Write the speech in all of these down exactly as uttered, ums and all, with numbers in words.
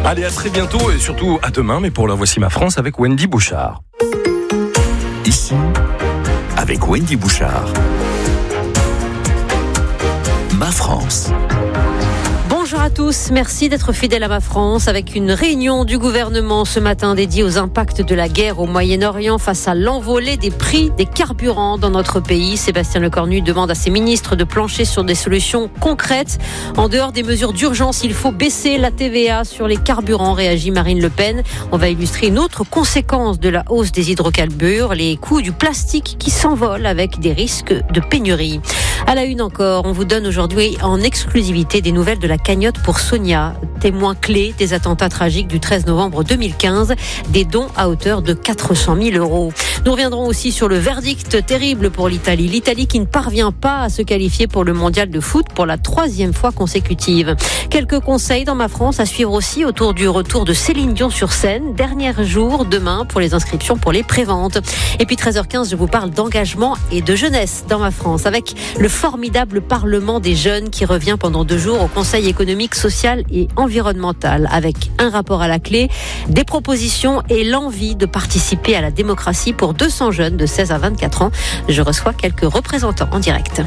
Allez, à très bientôt et surtout à demain. Mais pour l'heure, voici ma France avec Wendy Bouchard. Ici, avec Wendy Bouchard. Ma France. Bonjour à tous, merci d'être fidèles à Ma France avec une réunion du gouvernement ce matin dédiée aux impacts de la guerre au Moyen-Orient face à l'envolée des prix des carburants dans notre pays. Sébastien Lecornu demande à ses ministres de plancher sur des solutions concrètes. En dehors des mesures d'urgence, il faut baisser la T V A sur les carburants, réagit Marine Le Pen. On va illustrer une autre conséquence de la hausse des hydrocarbures, les coûts du plastique qui s'envolent avec des risques de pénurie. À la une encore, on vous donne aujourd'hui en exclusivité des nouvelles de la cagnotte pour Sonia, témoin clé des attentats tragiques du treize novembre deux mille quinze, des dons à hauteur de quatre cent mille euros. Nous reviendrons aussi sur le verdict terrible pour l'Italie. L'Italie qui ne parvient pas à se qualifier pour le mondial de foot pour la troisième fois consécutive. Quelques conseils dans Ma France à suivre aussi autour du retour de Céline Dion sur scène. Dernier jour demain pour les inscriptions pour les préventes. Et puis treize heures quinze, je vous parle d'engagement et de jeunesse dans Ma France avec le formidable Parlement des jeunes qui revient pendant deux jours au Conseil économique, social et environnemental avec un rapport à la clé, des propositions et l'envie de participer à la démocratie pour deux cents jeunes de seize à vingt-quatre ans. Je reçois quelques représentants en direct.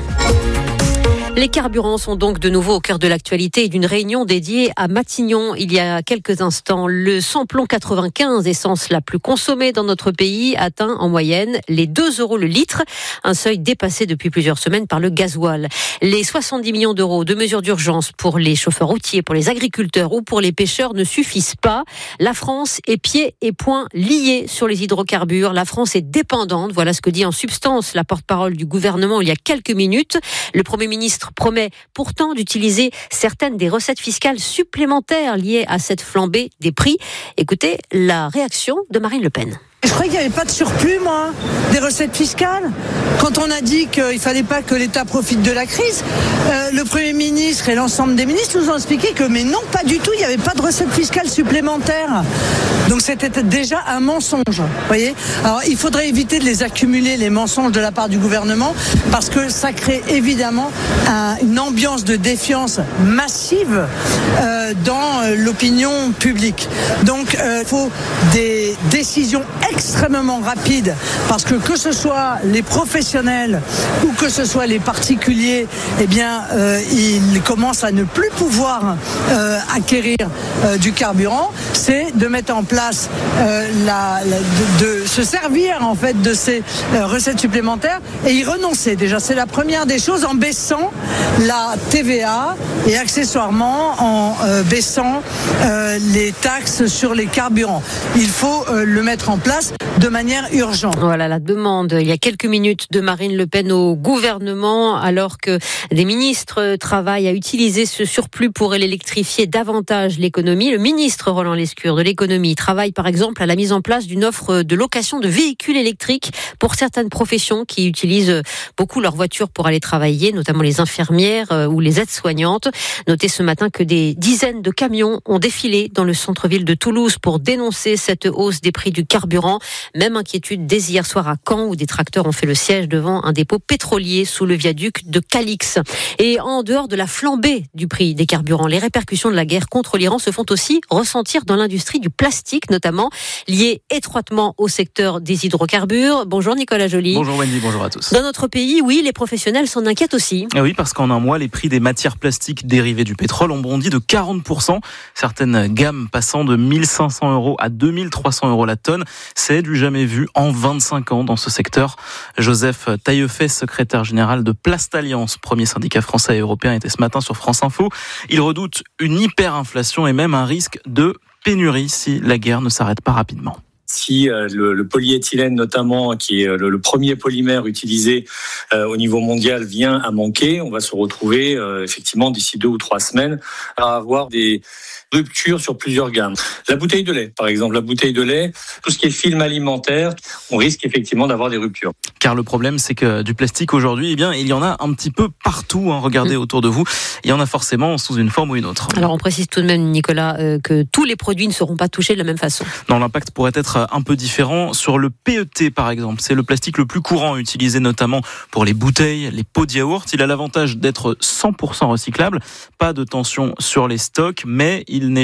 Les carburants sont donc de nouveau au cœur de l'actualité et d'une réunion dédiée à Matignon il y a quelques instants. Le samplon quatre-vingt-quinze, essence la plus consommée dans notre pays, atteint en moyenne les deux euros le litre, un seuil dépassé depuis plusieurs semaines par le gasoil. Les soixante-dix millions d'euros de mesures d'urgence pour les chauffeurs routiers, pour les agriculteurs ou pour les pêcheurs ne suffisent pas. La France est pieds et poings liés sur les hydrocarbures. La France est dépendante. Voilà ce que dit en substance la porte-parole du gouvernement il y a quelques minutes. Le Premier ministre promet pourtant d'utiliser certaines des recettes fiscales supplémentaires liées à cette flambée des prix. Écoutez la réaction de Marine Le Pen. Je croyais qu'il n'y avait pas de surplus, moi, des recettes fiscales. Quand on a dit qu'il ne fallait pas que l'État profite de la crise, euh, le Premier ministre et l'ensemble des ministres nous ont expliqué que, mais non, pas du tout, il n'y avait pas de recettes fiscales supplémentaires. Donc c'était déjà un mensonge, vous voyez. Alors il faudrait éviter de les accumuler, les mensonges de la part du gouvernement, parce que ça crée évidemment un, une ambiance de défiance massive euh, dans euh, l'opinion publique. Donc il euh, faut des décisions extrêmement rapide parce que que ce soit les professionnels ou que ce soit les particuliers, eh bien euh, ils commencent à ne plus pouvoir euh, acquérir euh, du carburant. C'est de mettre en place euh, la, la de, de se servir en fait de ces euh, recettes supplémentaires et y renoncer. Déjà, c'est la première des choses en baissant la T V A et accessoirement en euh, baissant euh, les taxes sur les carburants. Il faut euh, le mettre en place de manière urgente. Voilà la demande il y a quelques minutes de Marine Le Pen au gouvernement alors que des ministres travaillent à utiliser ce surplus pour électrifier davantage l'économie. Le ministre Roland Lescure de l'économie travaille par exemple à la mise en place d'une offre de location de véhicules électriques pour certaines professions qui utilisent beaucoup leur voiture pour aller travailler, notamment les infirmières ou les aides-soignantes. Notez ce matin que des dizaines de camions ont défilé dans le centre-ville de Toulouse pour dénoncer cette hausse des prix du carburant. Même inquiétude dès hier soir à Caen où des tracteurs ont fait le siège devant un dépôt pétrolier sous le viaduc de Calix. Et en dehors de la flambée du prix des carburants, les répercussions de la guerre contre l'Iran se font aussi ressentir dans l'industrie du plastique, notamment liée étroitement au secteur des hydrocarbures. Bonjour Nicolas Joly. Bonjour Wendy, bonjour à tous. Dans notre pays, oui, les professionnels s'en inquiètent aussi. Et oui, parce qu'en un mois, les prix des matières plastiques dérivées du pétrole ont bondi de quarante pour cent. Certaines gammes passant de mille cinq cents euros à deux mille trois cents euros la tonne. C'est du jamais vu en vingt-cinq ans dans ce secteur. Joseph Taillefesse, secrétaire général de Plastalliance, premier syndicat français et européen, était ce matin sur France Info. Il redoute une hyperinflation et même un risque de pénurie si la guerre ne s'arrête pas rapidement. Si euh, le, le polyéthylène notamment, qui est le, le premier polymère utilisé euh, au niveau mondial, vient à manquer, on va se retrouver euh, effectivement d'ici deux ou trois semaines à avoir des ruptures sur plusieurs gammes. La bouteille de lait, par exemple, la bouteille de lait, tout ce qui est film alimentaire, on risque effectivement d'avoir des ruptures. Car le problème, c'est que du plastique aujourd'hui, eh bien, il y en a un petit peu partout. Hein. Regardez mmh. autour de vous, il y en a forcément sous une forme ou une autre. Alors on précise tout de même, Nicolas, euh, que tous les produits ne seront pas touchés de la même façon. Non, l'impact pourrait être un peu différent. Sur le P E T, par exemple, c'est le plastique le plus courant utilisé notamment pour les bouteilles, les pots de yaourt. Il a l'avantage d'être cent pour cent recyclable. Pas de tension sur les stocks, mais il n'échappe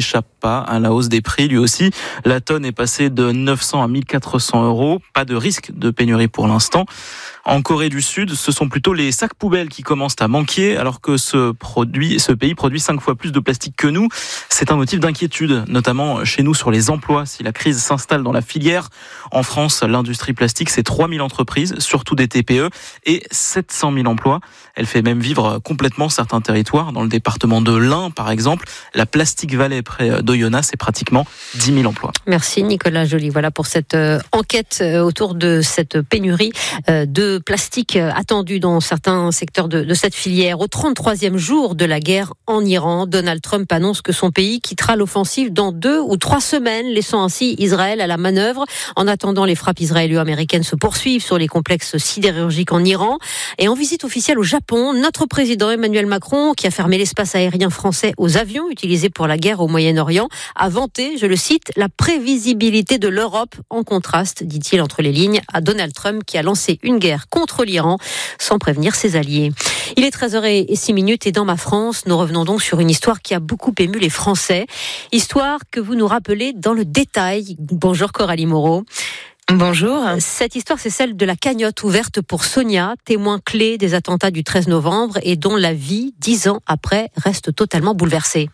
pas à la hausse des prix lui aussi. La tonne est passée de neuf cents à mille quatre cents euros. Pas de risque de pénurie pour l'instant. En Corée du Sud, ce sont plutôt les sacs poubelles qui commencent à manquer, alors que ce produit, ce pays produit cinq fois plus de plastique que nous. C'est un motif d'inquiétude, notamment chez nous sur les emplois, si la crise s'installe dans la filière. En France, l'industrie plastique, c'est trois mille entreprises, surtout des T P E, et sept cent mille emplois. Elle fait même vivre complètement certains territoires. Dans le département de l'Ain, par exemple, la Plastic Valley près d'Oyonnax, c'est pratiquement dix mille emplois. Merci Nicolas Joly. Voilà pour cette euh, enquête euh, autour de cette pénurie euh, de plastique euh, attendue dans certains secteurs de, de cette filière. Au trente-troisième jour de la guerre en Iran, Donald Trump annonce que son pays quittera l'offensive dans deux ou trois semaines, laissant ainsi Israël à la manœuvre. En attendant, les frappes israélo-américaines se poursuivent sur les complexes sidérurgiques en Iran. Et en visite officielle au Japon, notre président Emmanuel Macron, qui a fermé l'espace aérien français aux avions utilisés pour la guerre au Moyen-Orient, a vanté, je le cite, la prévisibilité de l'Europe, en contraste, dit-il entre les lignes, à Donald Trump qui a lancé une guerre contre l'Iran sans prévenir ses alliés. Il est treize heures zéro six et dans Ma France, nous revenons donc sur une histoire qui a beaucoup ému les Français. Histoire que vous nous rappelez dans le détail. Bonjour Coralie Moreau. Bonjour. Cette histoire, c'est celle de la cagnotte ouverte pour Sonia, témoin clé des attentats du treize novembre et dont la vie, dix ans après, reste totalement bouleversée.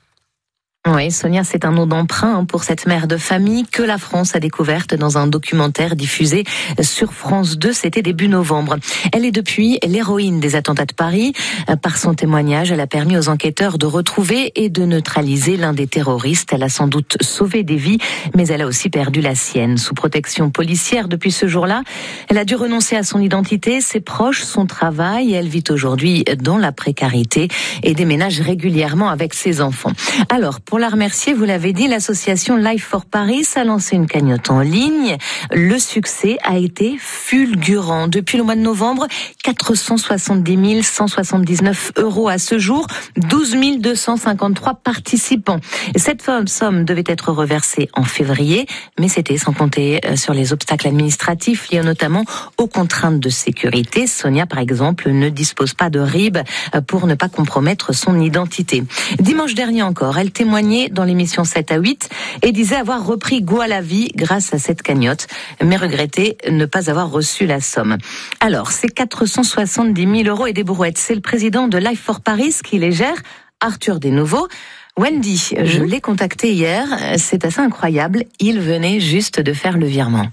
Oui, Sonia, c'est un nom d'emprunt pour cette mère de famille que la France a découverte dans un documentaire diffusé sur France deux, c'était début novembre. Elle est depuis l'héroïne des attentats de Paris. Par son témoignage, elle a permis aux enquêteurs de retrouver et de neutraliser l'un des terroristes. Elle a sans doute sauvé des vies, mais elle a aussi perdu la sienne. Sous protection policière depuis ce jour-là, elle a dû renoncer à son identité, ses proches, son travail. Elle vit aujourd'hui dans la précarité et déménage régulièrement avec ses enfants. Alors, pour la remercier, vous l'avez dit, l'association Life for Paris a lancé une cagnotte en ligne. Le succès a été fulgurant. Depuis le mois de novembre, quatre cent soixante-dix mille cent soixante-dix-neuf euros à ce jour, douze mille deux cent cinquante-trois participants. Cette somme devait être reversée en février, mais c'était sans compter sur les obstacles administratifs liés notamment aux contraintes de sécurité. Sonia, par exemple, ne dispose pas de R I B pour ne pas compromettre son identité. Dimanche dernier encore, elle témoignait dans l'émission sept à huit et disait avoir repris goût à la vie grâce à cette cagnotte, mais regrettait ne pas avoir reçu la somme. Alors, ces quatre cent soixante-dix mille euros et des brouettes, c'est le président de Life for Paris qui les gère, Arthur Desnouveau. Wendy, mmh. je l'ai contacté hier, c'est assez incroyable, il venait juste de faire le virement.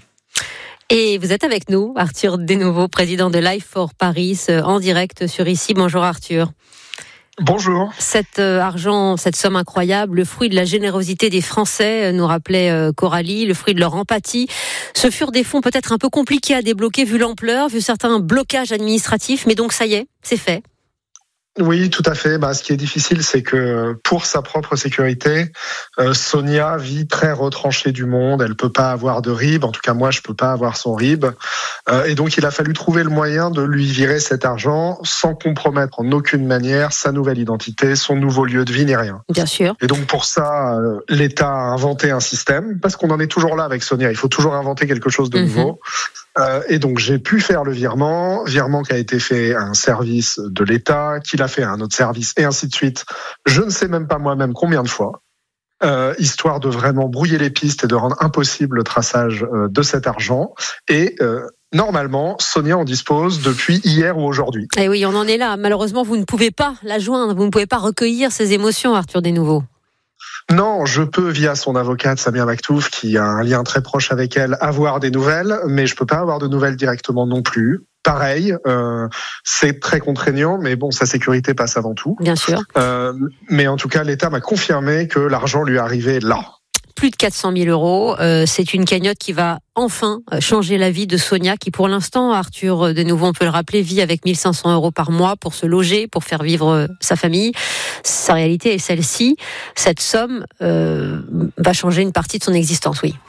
Et vous êtes avec nous, Arthur Desnouveau, président de Life for Paris, en direct sur ici. Bonjour Arthur. Bonjour. Cet euh, argent, cette somme incroyable, le fruit de la générosité des Français, euh, nous rappelait euh, Coralie, le fruit de leur empathie. Ce furent des fonds peut-être un peu compliqués à débloquer vu l'ampleur, vu certains blocages administratifs, mais donc ça y est, c'est fait. Oui, tout à fait. Bah, ce qui est difficile, c'est que pour sa propre sécurité, euh, Sonia vit très retranchée du monde. Elle peut pas avoir de R I B. En tout cas, moi, je peux pas avoir son R I B. Euh, et donc, il a fallu trouver le moyen de lui virer cet argent sans compromettre en aucune manière sa nouvelle identité, son nouveau lieu de vie, ni rien. Bien sûr. Et donc, pour ça, euh, l'État a inventé un système, parce qu'on en est toujours là avec Sonia. Il faut toujours inventer quelque chose de mm-hmm. nouveau. Euh, et donc, j'ai pu faire le virement, virement qui a été fait à un service de l'État, qu'il a fait à un autre service, et ainsi de suite. Je ne sais même pas moi-même combien de fois, euh, histoire de vraiment brouiller les pistes et de rendre impossible le traçage euh, de cet argent. Et euh, normalement, Sonia en dispose depuis hier ou aujourd'hui. Et oui, on en est là. Malheureusement, vous ne pouvez pas la joindre, vous ne pouvez pas recueillir ses émotions, Arthur Desnouveau. Non, je peux, via son avocate Samia Maktouf, qui a un lien très proche avec elle, avoir des nouvelles, mais je peux pas avoir de nouvelles directement non plus. Pareil, euh, c'est très contraignant, mais bon, sa sécurité passe avant tout. Bien sûr. Euh, mais en tout cas, l'État m'a confirmé que l'argent lui arrivait là. Plus de quatre cent mille euros. Euh, c'est une cagnotte qui va enfin changer la vie de Sonia, qui pour l'instant, Arthur, de nouveau, on peut le rappeler, vit avec mille cinq cents euros par mois pour se loger, pour faire vivre sa famille. Sa réalité est celle-ci. Cette somme euh, va changer une partie de son existence, oui.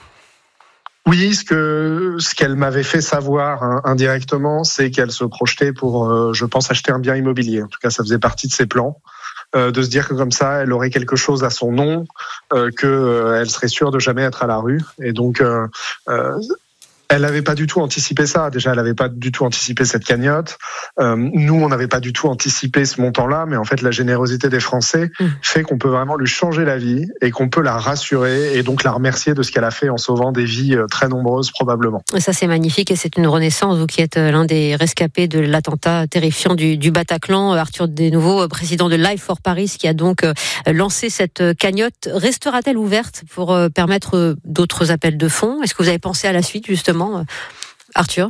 Oui, ce que ce qu'elle m'avait fait savoir hein, indirectement, c'est qu'elle se projetait pour, euh, je pense, acheter un bien immobilier. En tout cas, ça faisait partie de ses plans. Euh, de se dire que comme ça, elle aurait quelque chose à son nom, euh, que euh, elle serait sûre de jamais être à la rue. Et donc, euh, euh, Elle n'avait pas du tout anticipé ça. Déjà, elle n'avait pas du tout anticipé cette cagnotte. Euh, nous, on n'avait pas du tout anticipé ce montant-là, mais en fait, la générosité des Français mmh. fait qu'on peut vraiment lui changer la vie et qu'on peut la rassurer et donc la remercier de ce qu'elle a fait en sauvant des vies très nombreuses, probablement. Et ça, c'est magnifique et c'est une renaissance. Vous qui êtes l'un des rescapés de l'attentat terrifiant du, du Bataclan, Arthur Desnouveau, président de Life for Paris, qui a donc lancé cette cagnotte. Restera-t-elle ouverte pour permettre d'autres appels de fonds ? Est-ce que vous avez pensé à la suite, justement, Arthur ?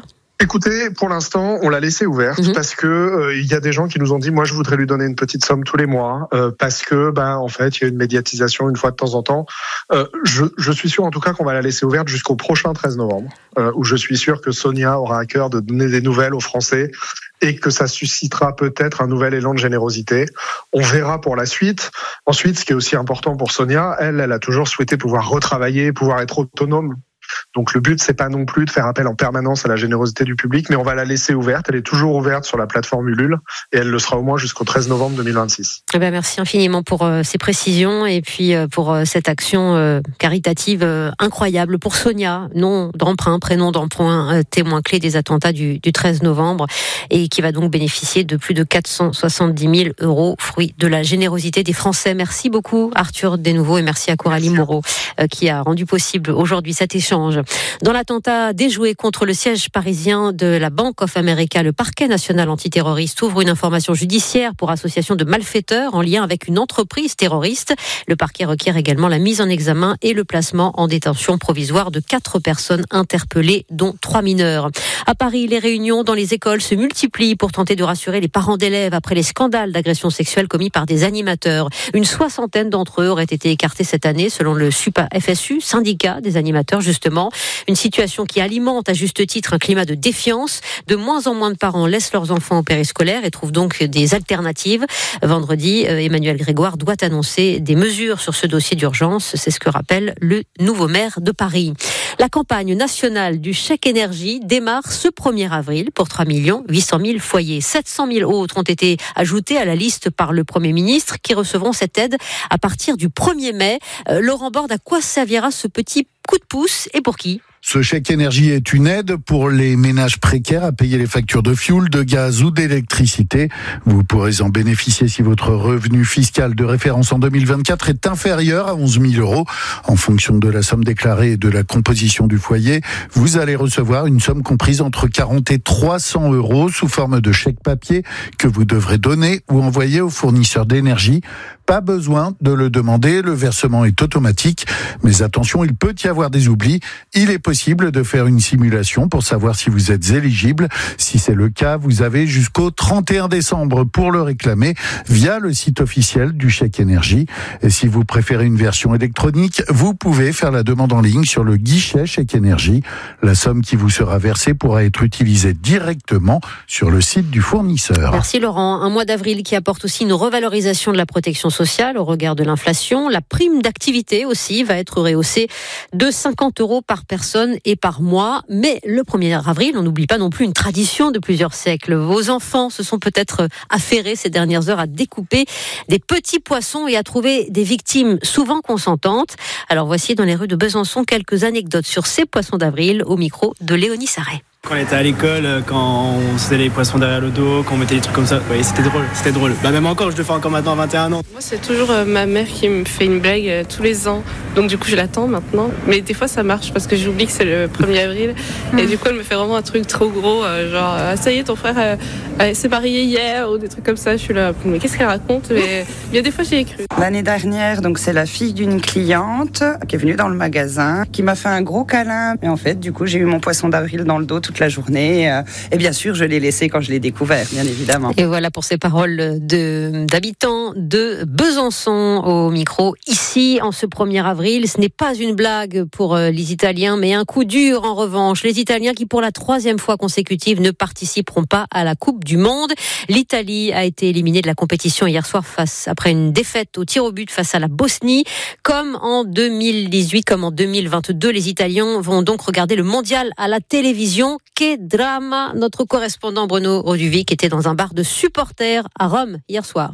Écoutez, pour l'instant, on l'a laissée ouverte mmh. parce que euh, il y a des gens qui nous ont dit, moi, je voudrais lui donner une petite somme tous les mois euh, parce que, ben, en fait, il y a une médiatisation une fois de temps en temps. Euh, je, je suis sûr, en tout cas, qu'on va la laisser ouverte jusqu'au prochain treize novembre, euh, où je suis sûr que Sonia aura à cœur de donner des nouvelles aux Français et que ça suscitera peut-être un nouvel élan de générosité. On verra pour la suite. Ensuite, ce qui est aussi important pour Sonia, elle, elle a toujours souhaité pouvoir retravailler, pouvoir être autonome. Donc le but, c'est pas non plus de faire appel en permanence à la générosité du public, mais on va la laisser ouverte. Elle est toujours ouverte sur la plateforme Ulule et elle le sera au moins jusqu'au treize novembre deux mille vingt-six. Eh ben merci infiniment pour euh, ces précisions et puis euh, pour euh, cette action euh, caritative euh, incroyable pour Sonia, nom d'emprunt, prénom d'emprunt, euh, témoin clé des attentats du, du treize novembre et qui va donc bénéficier de plus de quatre cent soixante-dix mille euros, fruit de la générosité des Français. Merci beaucoup Arthur Desnouveau et merci à Coralie Moreau euh, qui a rendu possible aujourd'hui cet échange. Dans l'attentat déjoué contre le siège parisien de la Bank of America, le parquet national antiterroriste ouvre une information judiciaire pour association de malfaiteurs en lien avec une entreprise terroriste. Le parquet requiert également la mise en examen et le placement en détention provisoire de quatre personnes interpellées, dont trois mineurs. À Paris, les réunions dans les écoles se multiplient pour tenter de rassurer les parents d'élèves après les scandales d'agressions sexuelles commis par des animateurs. Une soixantaine d'entre eux auraient été écartés cette année, selon le S U P A F S U, syndicat des animateurs justement. Une situation qui alimente à juste titre un climat de défiance. De moins en moins de parents laissent leurs enfants au périscolaire et trouvent donc des alternatives. Vendredi, Emmanuel Grégoire doit annoncer des mesures sur ce dossier d'urgence. C'est ce que rappelle le nouveau maire de Paris. La campagne nationale du chèque énergie démarre ce premier avril pour trois millions huit cent mille foyers. sept cent mille autres ont été ajoutés à la liste par le Premier ministre qui recevront cette aide à partir du premier mai. Euh, Laurent Borde, à quoi servira ce petit coup de pouce et pour qui ? Ce chèque énergie est une aide pour les ménages précaires à payer les factures de fioul, de gaz ou d'électricité. Vous pourrez en bénéficier si votre revenu fiscal de référence en deux mille vingt-quatre est inférieur à onze mille euros. En fonction de la somme déclarée et de la composition du foyer, vous allez recevoir une somme comprise entre quarante et trois cents euros sous forme de chèque papier que vous devrez donner ou envoyer au fournisseur d'énergie. Pas besoin de le demander, le versement est automatique. Mais attention, il peut y avoir des oublis. Il est possible de faire une simulation pour savoir si vous êtes éligible. Si c'est le cas, vous avez jusqu'au trente et un décembre pour le réclamer via le site officiel du chèque énergie. Et si vous préférez une version électronique, vous pouvez faire la demande en ligne sur le guichet chèque énergie. La somme qui vous sera versée pourra être utilisée directement sur le site du fournisseur. Merci Laurent. Un mois d'avril qui apporte aussi une revalorisation de la protection sociale au regard de l'inflation. La prime d'activité aussi va être rehaussée de cinquante euros par personne et par mois. Mais le premier avril, on n'oublie pas non plus une tradition de plusieurs siècles. Vos enfants se sont peut-être affairés ces dernières heures à découper des petits poissons et à trouver des victimes souvent consentantes. Alors voici dans les rues de Besançon quelques anecdotes sur ces poissons d'avril au micro de Léonie Sarret. Quand on était à l'école, quand on faisait les poissons derrière le dos, quand on mettait des trucs comme ça, ouais, c'était drôle, c'était drôle. Bah même encore, je le fais encore maintenant à vingt et un ans. Moi, c'est toujours euh, ma mère qui me fait une blague euh, tous les ans. Donc du coup, je l'attends maintenant. Mais des fois, ça marche parce que j'oublie que c'est le premier avril. Et du coup, elle me fait vraiment un truc trop gros, euh, genre ah, ça y est, ton frère euh, euh, s'est marié hier ou des trucs comme ça. Je suis là, mais qu'est-ce qu'elle raconte? Mais bien des fois, j'y ai cru. L'année dernière, donc c'est la fille d'une cliente qui est venue dans le magasin, qui m'a fait un gros câlin. Et en fait, du coup, j'ai eu mon poisson d'avril dans le dos toute la journée. Et bien sûr, je l'ai laissé quand je l'ai découvert, bien évidemment. Et voilà pour ces paroles de, d'habitants de Besançon au micro. Ici, en ce premier avril, ce n'est pas une blague pour les Italiens, mais un coup dur en revanche. Les Italiens qui, pour la troisième fois consécutive, ne participeront pas à la Coupe du Monde. L'Italie a été éliminée de la compétition hier soir face, après une défaite au tir au but face à la Bosnie. Comme en deux mille dix-huit, comme en deux mille vingt-deux, les Italiens vont donc regarder le mondial à la télévision. Que drama! Notre correspondant Bruno Roduvic était dans un bar de supporters à Rome hier soir.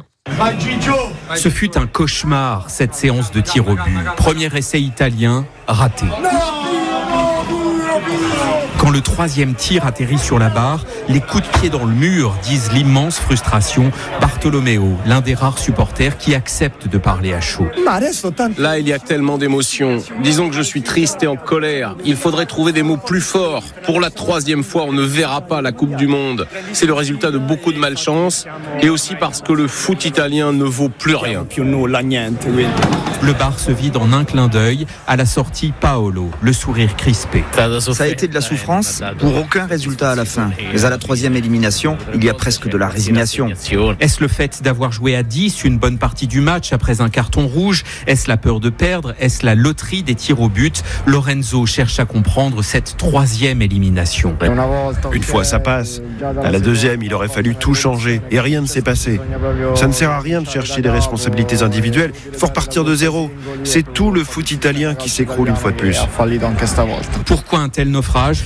Ce fut un cauchemar, cette séance de tir au but. Premier essai italien, raté. Quand le troisième tir atterrit sur la barre, les coups de pied dans le mur disent l'immense frustration. Bartolomeo, l'un des rares supporters qui accepte de parler à chaud. Là, il y a tellement d'émotions. Disons que je suis triste et en colère. Il faudrait trouver des mots plus forts. Pour la troisième fois, on ne verra pas la Coupe du Monde. C'est le résultat de beaucoup de malchance et aussi parce que le foot italien ne vaut plus rien. Le bar se vide en un clin d'œil. À la sortie, Paolo, le sourire crispé. Ça a été de la souffrance pour aucun résultat à la fin. Mais à la troisième élimination, il y a presque de la résignation. Est-ce le fait d'avoir joué à dix une bonne partie du match après un carton rouge? Est-ce la peur de perdre? Est-ce la loterie des tirs au but? Lorenzo cherche à comprendre cette troisième élimination. Une fois ça passe. À la deuxième, il aurait fallu tout changer et rien ne s'est passé. Ça ne sert à rien de chercher des responsabilités individuelles. Il faut repartir de zéro. C'est tout le foot italien qui s'écroule une fois de plus. Pourquoi un tel naufrage?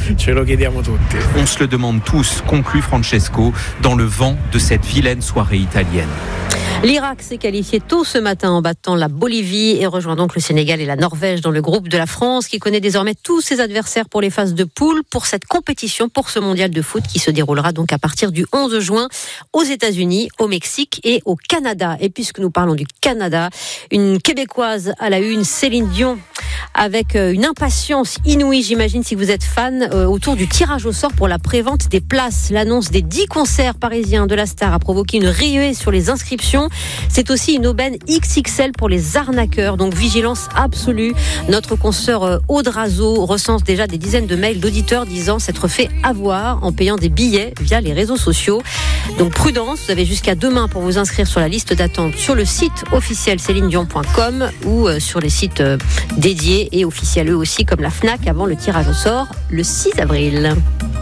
On se le demande tous, conclut Francesco, dans le vent de cette vilaine soirée italienne. L'Irak s'est qualifié tôt ce matin en battant la Bolivie et rejoint donc le Sénégal et la Norvège dans le groupe de la France qui connaît désormais tous ses adversaires pour les phases de poule pour cette compétition, pour ce mondial de foot qui se déroulera donc à partir du onze juin aux États-Unis, au Mexique et au Canada. Et puisque nous parlons du Canada, une Québécoise à la une, Céline Dion, avec une impatience inouïe, j'imagine, si vous êtes fan, euh, autour du tirage au sort pour la prévente des places. L'annonce des dix concerts parisiens de la star a provoqué une ruée sur les inscriptions. C'est aussi une aubaine X X L pour les arnaqueurs, donc vigilance absolue. Notre consoeur Aude Razo recense déjà des dizaines de mails d'auditeurs disant s'être fait avoir en payant des billets via les réseaux sociaux. Donc prudence, vous avez jusqu'à demain pour vous inscrire sur la liste d'attente sur le site officiel céline dion point com ou sur les sites dédiés et officiels eux aussi comme la Fnac avant le tirage au sort le six avril.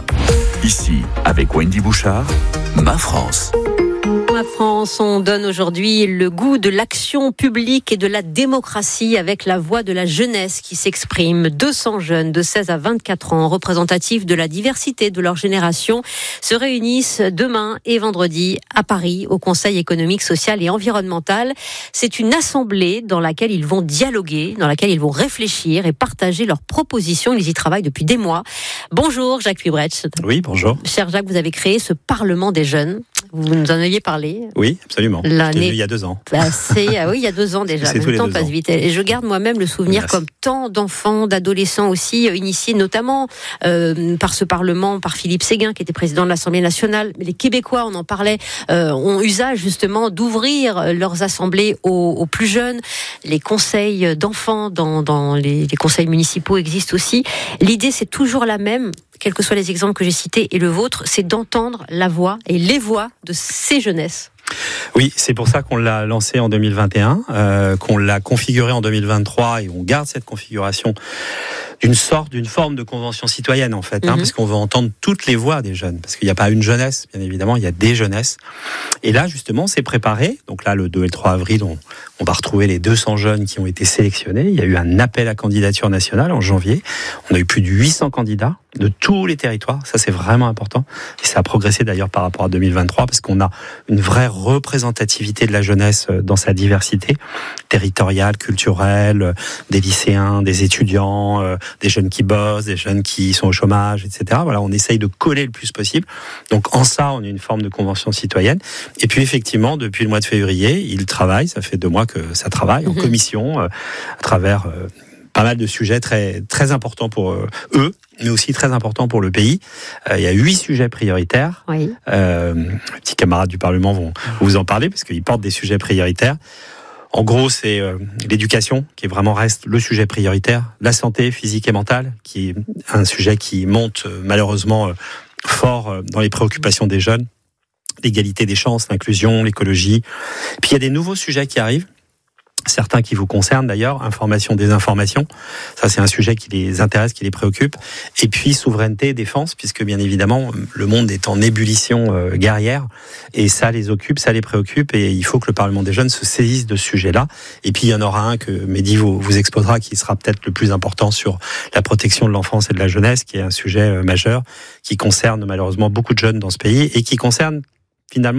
Ici, avec Wendy Bouchard, Ma France. Ma France, on donne aujourd'hui le goût de l'action publique et de la démocratie avec la voix de la jeunesse qui s'exprime. deux cents jeunes de seize à vingt-quatre ans, représentatifs de la diversité de leur génération, se réunissent demain et vendredi à Paris au Conseil économique, social et environnemental. C'est une assemblée dans laquelle ils vont dialoguer, dans laquelle ils vont réfléchir et partager leurs propositions. Ils y travaillent depuis des mois. Bonjour Jacques Puybrecht. Oui, bonjour. Cher Jacques, vous avez créé ce Parlement des jeunes. Vous nous en aviez parlé. Oui, absolument. L'année... Il y a deux ans. Bah, c'est... Ah oui, il y a deux ans déjà. C'est le temps passe ans. vite. Et je garde moi-même le souvenir Merci. Comme tant d'enfants, d'adolescents aussi, euh, initiés notamment euh, par ce Parlement, par Philippe Séguin, qui était président de l'Assemblée nationale. Mais les Québécois, on en parlait, euh, ont usage justement d'ouvrir leurs assemblées aux, aux plus jeunes. Les conseils d'enfants dans, dans les, les conseils municipaux existent aussi. L'idée, c'est toujours la même, quels que soient les exemples que j'ai cités et le vôtre, c'est d'entendre la voix et les voix de ces jeunesses. Oui, c'est pour ça qu'on l'a lancé en deux mille vingt et un, euh, qu'on l'a configuré en deux mille vingt-trois et on garde cette configuration d'une sorte, d'une forme de convention citoyenne en fait, hein, mm-hmm. parce qu'on veut entendre toutes les voix des jeunes, parce qu'il n'y a pas une jeunesse, bien évidemment, il y a des jeunesses. Et là, justement, c'est préparé. Donc là, le deux et le trois avril, on, on va retrouver les deux cents jeunes qui ont été sélectionnés. Il y a eu un appel à candidature nationale en janvier. On a eu plus de huit cents candidats de tous les territoires. Ça, c'est vraiment important. Et ça a progressé d'ailleurs par rapport à deux mille vingt-trois, parce qu'on a une vraie représentativité de la jeunesse dans sa diversité territoriale, culturelle, des lycéens, des étudiants, euh, des jeunes qui bossent, des jeunes qui sont au chômage, et cetera. Voilà, on essaye de coller le plus possible. Donc en ça, on a une forme de convention citoyenne. Et puis effectivement, depuis le mois de février, ils travaillent. Ça fait deux mois que ça travaille en commission, euh, à travers euh, pas mal de sujets très très importants pour euh, eux, mais aussi très importants pour le pays. Euh, il y a huit sujets prioritaires. Oui. Euh, les petits camarades du Parlement vont vous en parler parce qu'ils portent des sujets prioritaires. En gros, c'est euh, l'éducation qui vraiment reste le sujet prioritaire, la santé physique et mentale qui est un sujet qui monte euh, malheureusement euh, fort euh, dans les préoccupations des jeunes, l'égalité des chances, l'inclusion, l'écologie. Puis il y a des nouveaux sujets qui arrivent. Certains qui vous concernent d'ailleurs, information, désinformation, ça c'est un sujet qui les intéresse, qui les préoccupe. Et puis souveraineté, défense, puisque bien évidemment le monde est en ébullition euh, guerrière, et ça les occupe, ça les préoccupe, et il faut que le Parlement des jeunes se saisisse de ce sujet-là. Et puis il y en aura un que Mehdi vous, vous exposera, qui sera peut-être le plus important sur la protection de l'enfance et de la jeunesse, qui est un sujet euh, majeur, qui concerne malheureusement beaucoup de jeunes dans ce pays, et qui concerne finalement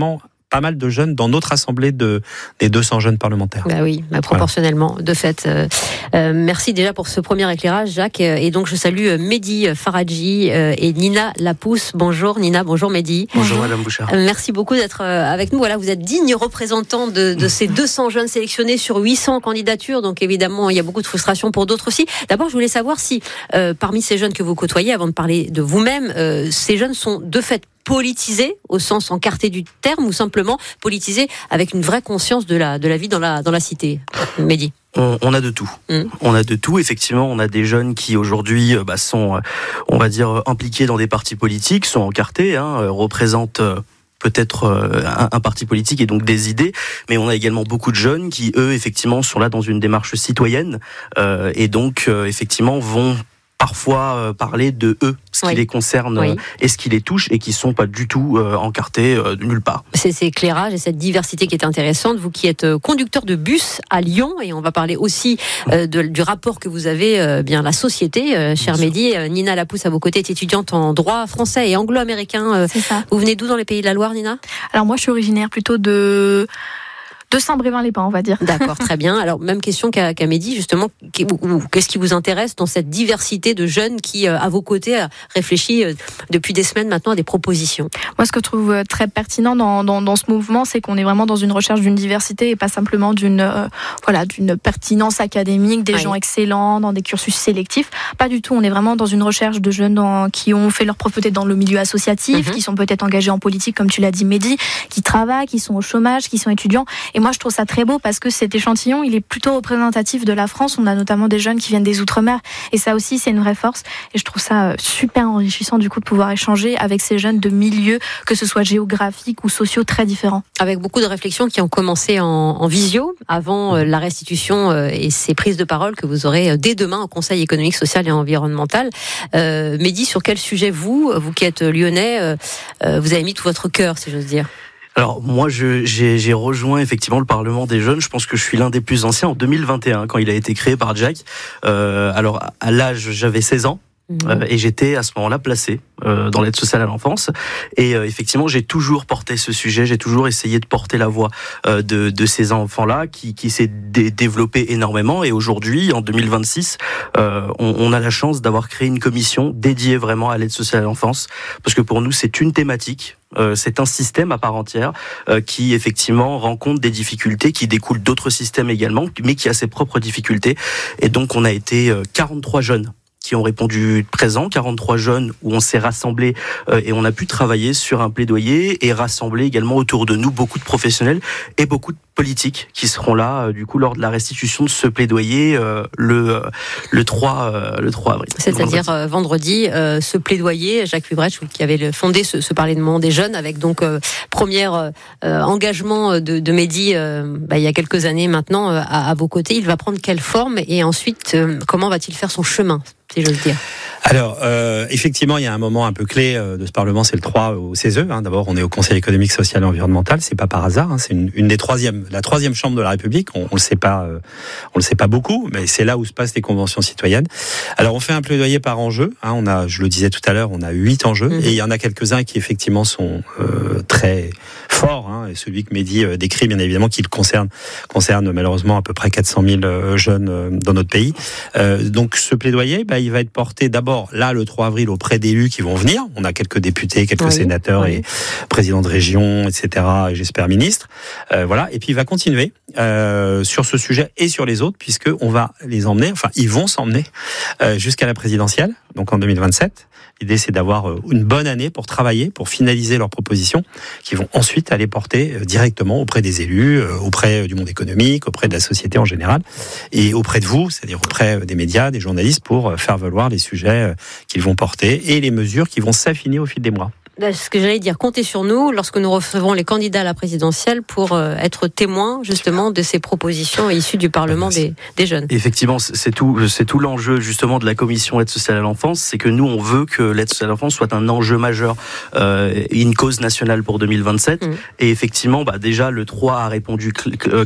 pas mal de jeunes dans notre assemblée de, des deux cents jeunes parlementaires. Bah oui, bah proportionnellement, voilà. De fait. Euh, euh, merci déjà pour ce premier éclairage, Jacques. Et donc, je salue Mehdi Faradji euh, et Nina Lapousse. Bonjour Nina, bonjour Mehdi. Bonjour Madame Bouchard. Euh, merci beaucoup d'être avec nous. Voilà, vous êtes digne représentant de, de ces deux cents jeunes sélectionnés sur huit cents candidatures. Donc, évidemment, il y a beaucoup de frustration pour d'autres aussi. D'abord, je voulais savoir si, euh, parmi ces jeunes que vous côtoyez, avant de parler de vous-même, euh, ces jeunes sont de fait politisés au sens encarté du terme ou simplement politisés avec une vraie conscience de la, de la vie dans la, dans la cité. Mehdi. On, on a de tout. Mmh. On a de tout. Effectivement, on a des jeunes qui aujourd'hui bah, sont, on va dire, impliqués dans des partis politiques, sont encartés, hein, représentent peut-être un, un parti politique et donc des idées, mais on a également beaucoup de jeunes qui, eux, effectivement, sont là dans une démarche citoyenne euh, et donc, euh, effectivement, vont parfois euh, parler de eux, ce qui oui. les concerne oui. euh, et ce qui les touche, et qui sont pas du tout euh, encartés euh, de nulle part. C'est ces éclairages et cette diversité qui est intéressante. Vous qui êtes conducteur de bus à Lyon, et on va parler aussi euh, de, du rapport que vous avez euh, bien la société, euh, cher Mehdi. Euh, Nina Lapousse à vos côtés est étudiante en droit français et anglo-américain. Euh, C'est ça. Vous venez d'où dans les Pays de la Loire, Nina ? Alors moi, je suis originaire plutôt de de Saint-Brévin-les-Pins, on va dire. D'accord, très bien. Alors, même question qu'à, qu'à Mehdi, justement, qu'est-ce qui vous intéresse dans cette diversité de jeunes qui, à vos côtés, réfléchit depuis des semaines maintenant à des propositions ? Moi, ce que je trouve très pertinent dans, dans, dans ce mouvement, c'est qu'on est vraiment dans une recherche d'une diversité et pas simplement d'une, euh, voilà, d'une pertinence académique, des oui. gens excellents, dans des cursus sélectifs. Pas du tout. On est vraiment dans une recherche de jeunes dans, qui ont fait leur preuve peut-être dans le milieu associatif, mm-hmm. qui sont peut-être engagés en politique, comme tu l'as dit, Mehdi, qui travaillent, qui sont au chômage, qui sont étudiants. Et moi, je trouve ça très beau parce que cet échantillon, il est plutôt représentatif de la France. On a notamment des jeunes qui viennent des Outre-mer. Et ça aussi, c'est une vraie force. Et je trouve ça super enrichissant, du coup, de pouvoir échanger avec ces jeunes de milieux, que ce soit géographiques ou sociaux, très différents. Avec beaucoup de réflexions qui ont commencé en, en visio, avant euh, la restitution euh, et ces prises de parole que vous aurez euh, dès demain au Conseil économique, social et environnemental. Euh, Mehdi, sur quel sujet vous, vous qui êtes lyonnais, euh, euh, vous avez mis tout votre cœur, si j'ose dire ? Alors moi, je, j'ai, j'ai rejoint effectivement le Parlement des jeunes. Je pense que je suis l'un des plus anciens en deux mille vingt et un, quand il a été créé par Jack. Euh, alors à l'âge, j'avais seize ans. Euh, et j'étais à ce moment-là placé euh, dans l'aide sociale à l'enfance. Et euh, effectivement, j'ai toujours porté ce sujet, j'ai toujours essayé de porter la voix euh, de, de ces enfants-là, qui, qui s'est dé- développé énormément. Et aujourd'hui, en deux mille vingt-six, euh, on, on a la chance d'avoir créé une commission dédiée vraiment à l'aide sociale à l'enfance, parce que pour nous, c'est une thématique. Euh, c'est un système à part entière euh, qui effectivement rencontre des difficultés qui découlent d'autres systèmes également, mais qui a ses propres difficultés. Et donc, on a été euh, quarante-trois jeunes qui ont répondu présent, quarante-trois jeunes où on s'est rassemblés euh, et on a pu travailler sur un plaidoyer et rassembler également autour de nous beaucoup de professionnels et beaucoup de politiques qui seront là euh, du coup lors de la restitution de ce plaidoyer euh, le euh, le trois euh, le trois avril. C'est-à-dire vendredi, euh, vendredi euh, ce plaidoyer, Jacques Hubrecht qui avait fondé ce, ce Parlement des jeunes avec donc euh, premier euh, engagement de, de Mehdi euh, bah, il y a quelques années maintenant euh, à, à vos côtés. Il va prendre quelle forme et ensuite euh, comment va-t-il faire son chemin, si j'ose dire? Alors, euh, effectivement, il y a un moment un peu clé de ce Parlement, c'est le trois au C E S E. Hein. D'abord, on est au Conseil économique, social et environnemental. C'est pas par hasard. Hein. C'est une, une des troisièmes, la troisième chambre de la République. On, on le sait pas, euh, on le sait pas beaucoup, mais c'est là où se passent les conventions citoyennes. Alors, on fait un plaidoyer par enjeu. Hein. On a, je le disais tout à l'heure, on a huit enjeux, mmh. et il y en a quelques-uns qui effectivement sont euh, très forts. Hein. Et celui que Mehdi euh, décrit, bien évidemment, qui le concerne, concerne malheureusement à peu près quatre cent mille euh, jeunes euh, dans notre pays. Euh, donc, ce plaidoyer, bah, il va être porté d'abord là le trois avril auprès d'élus qui vont venir. On a quelques députés, quelques oui, sénateurs oui. et présidents de région, et cetera. Et j'espère ministres. Euh, voilà. Et puis il va continuer euh, sur ce sujet et sur les autres, puisque on va les emmener. Enfin, ils vont s'emmener euh, jusqu'à la présidentielle, donc en deux mille vingt-sept. L'idée, c'est d'avoir une bonne année pour travailler, pour finaliser leurs propositions, qui vont ensuite aller porter directement auprès des élus, auprès du monde économique, auprès de la société en général, et auprès de vous, c'est-à-dire auprès des médias, des journalistes, pour faire valoir les sujets qu'ils vont porter et les mesures qui vont s'affiner au fil des mois. Ce que j'allais dire, comptez sur nous lorsque nous recevons les candidats à la présidentielle pour euh, être témoins justement de ces propositions issues du Parlement des, des jeunes. Effectivement, c'est tout, c'est tout l'enjeu justement de la commission aide sociale à l'enfance, c'est que nous on veut que l'aide sociale à l'enfance soit un enjeu majeur, euh, une cause nationale pour deux mille vingt-sept. Mmh. Et effectivement, bah déjà le trois a répondu cl- cl-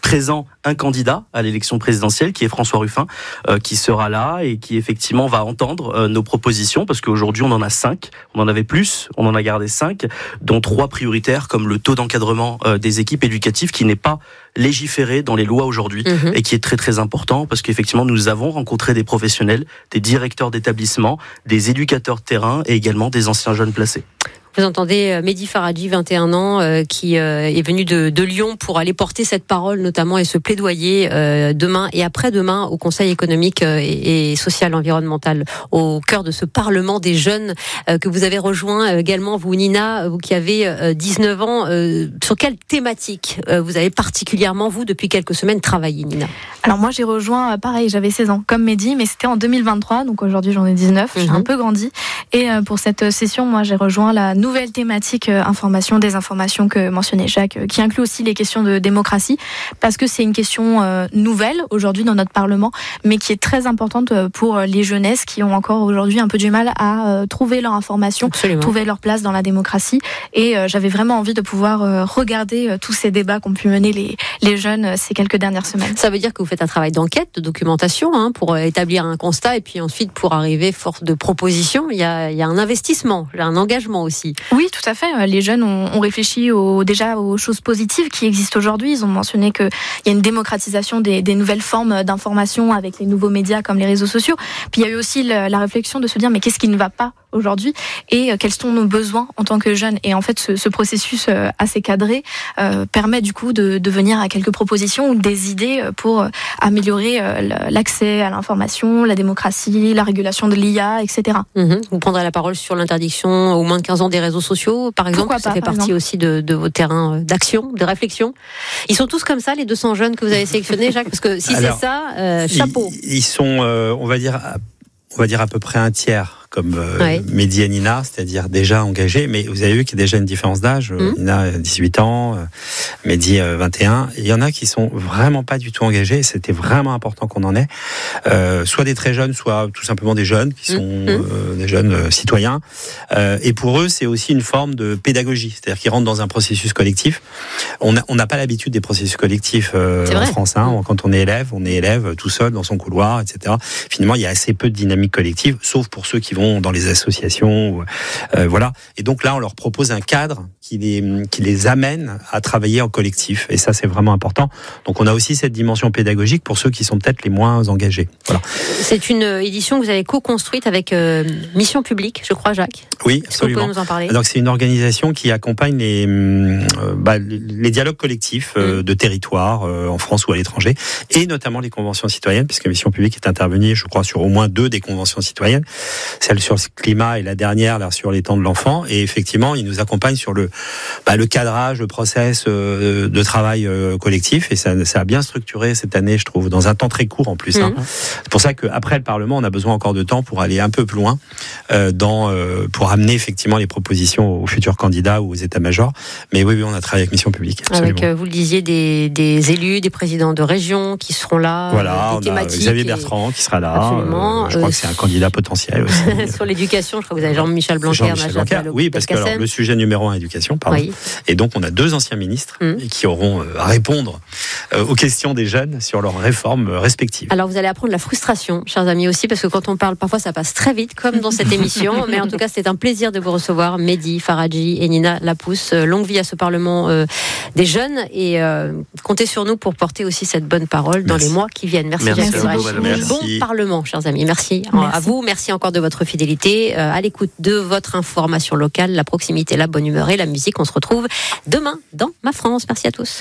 présent un candidat à l'élection présidentielle qui est François Ruffin, euh, qui sera là et qui effectivement va entendre euh, nos propositions, parce qu'aujourd'hui on en a cinq, on en avait plus, on en a gardé cinq, dont trois prioritaires comme le taux d'encadrement euh, des équipes éducatives qui n'est pas légiféré dans les lois aujourd'hui mmh. et qui est très très important parce qu'effectivement nous avons rencontré des professionnels, des directeurs d'établissements, des éducateurs de terrain et également des anciens jeunes placés. Vous entendez Mehdi Faradji, vingt et un ans, euh, qui euh, est venu de, de Lyon pour aller porter cette parole notamment et ce plaidoyer euh, demain et après-demain au Conseil économique euh, et, et social environnemental, au cœur de ce Parlement des jeunes euh, que vous avez rejoint euh, également, vous Nina, vous qui avez euh, dix-neuf ans. Euh, sur quelle thématique euh, vous avez particulièrement, vous, depuis quelques semaines, travaillé, Nina ? Alors moi j'ai rejoint, euh, pareil, j'avais seize ans, comme Mehdi, mais c'était en deux mille vingt-trois, donc aujourd'hui j'en ai dix-neuf, mmh. j'ai un peu grandi. Et euh, pour cette session, moi j'ai rejoint la nouvelle thématique euh, information, désinformation que mentionnait Jacques, euh, qui inclut aussi les questions de démocratie, parce que c'est une question euh, nouvelle aujourd'hui dans notre Parlement, mais qui est très importante pour les jeunesses qui ont encore aujourd'hui un peu du mal à euh, trouver leur information, Absolument. trouver leur place dans la démocratie. Et euh, j'avais vraiment envie de pouvoir euh, regarder euh, tous ces débats qu'ont pu mener les, les jeunes euh, ces quelques dernières semaines. Ça veut dire que vous faites un travail d'enquête, de documentation, hein, pour euh, établir un constat et puis ensuite pour arriver force de proposition. Il y a, il y a un investissement, un engagement aussi. Oui, tout à fait. Les jeunes ont, ont réfléchi au, déjà aux choses positives qui existent aujourd'hui. Ils ont mentionné qu'il y a une démocratisation des, des nouvelles formes d'information avec les nouveaux médias comme les réseaux sociaux. Puis il y a eu aussi la, la réflexion de se dire mais qu'est-ce qui ne va pas aujourd'hui et quels sont nos besoins en tant que jeunes. Et en fait, ce, ce processus assez cadré euh, permet du coup de, de venir à quelques propositions ou des idées pour améliorer l'accès à l'information, la démocratie, la régulation de l'I A, et cetera. Mmh. Vous prendrez la parole sur l'interdiction au moins de quinze ans des réseaux sociaux, par exemple. Pourquoi ça pas, fait partie exemple. aussi de, de vos terrains d'action, de réflexion. Ils sont tous comme ça, les deux cents jeunes que vous avez sélectionnés, Jacques, parce que si Alors, c'est ça, euh, chapeau. Ils, ils sont, euh, on va dire, on va dire à peu près un tiers. Comme euh, ouais. Mehdi et Nina, c'est-à-dire déjà engagés, mais vous avez vu qu'il y a déjà une différence d'âge. Mmh. Nina a dix-huit ans, euh, Mehdi euh, vingt et un. Il y en a qui sont vraiment pas du tout engagés. C'était vraiment important qu'on en ait. Euh, soit des très jeunes, soit tout simplement des jeunes qui sont mmh. euh, des jeunes euh, citoyens. Euh, et pour eux, c'est aussi une forme de pédagogie, c'est-à-dire qu'ils rentrent dans un processus collectif. On n'a on n'a pas l'habitude des processus collectifs euh, en France. Hein. Quand on est élève, on est élève tout seul dans son couloir, et cetera. Finalement, il y a assez peu de dynamique collective, sauf pour ceux qui vont dans les associations, euh, voilà. Et donc là, on leur propose un cadre qui les qui les amène à travailler en collectif. Et ça, c'est vraiment important. Donc, on a aussi cette dimension pédagogique pour ceux qui sont peut-être les moins engagés. Voilà. C'est une édition que vous avez co-construite avec euh, Mission Publique, je crois, Jacques. Oui, Est-ce absolument. Que vous pouvez nous en parler ? Donc, c'est une organisation qui accompagne les euh, bah, les dialogues collectifs euh, mmh. de territoire euh, en France ou à l'étranger, et notamment les conventions citoyennes, puisque Mission Publique est intervenue, je crois, sur au moins deux des conventions citoyennes. Celle sur le climat et la dernière là sur les temps de l'enfant, et effectivement ils nous accompagnent sur le bah, le cadrage, le process euh, de travail euh, collectif, et ça, ça a bien structuré cette année, je trouve, dans un temps très court en plus. Mmh. Hein. C'est pour ça qu'après le Parlement, on a besoin encore de temps pour aller un peu plus loin euh, dans euh, pour amener effectivement les propositions aux futurs candidats ou aux états-majors. Mais oui, oui, on a travaillé avec Mission Publique. Absolument. Avec, euh, vous le disiez, des, des élus, des présidents de région qui seront là. Voilà, euh, des on a Xavier Bertrand et... qui sera là. Absolument. Euh, je crois euh, que c'est un candidat potentiel aussi. Sur l'éducation, je crois que vous avez Jean-Michel Blanquer, Jean-Michel Blanquer, oui, parce que alors, le sujet numéro un, éducation, pardon. Oui. Et donc, on a deux anciens ministres mmh. qui auront à répondre aux questions des jeunes sur leurs réformes respectives. Alors, vous allez apprendre la frustration, chers amis aussi, parce que quand on parle, parfois, ça passe très vite, comme dans cette émission. Mais en tout cas, c'est un plaisir de vous recevoir, Mehdi Faradji et Nina Lapousse. Longue vie à ce Parlement euh, des jeunes, et euh, comptez sur nous pour porter aussi cette bonne parole dans merci. les mois qui viennent. Merci, merci Jacques. Merci. Bon Parlement, chers amis. Merci, merci à vous. Merci encore de votre fidélité. Euh, à l'écoute de votre information locale, la proximité, la bonne humeur et la musique. On se retrouve demain dans Ma France. Merci à tous.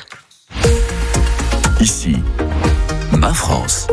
Ici, Ma France.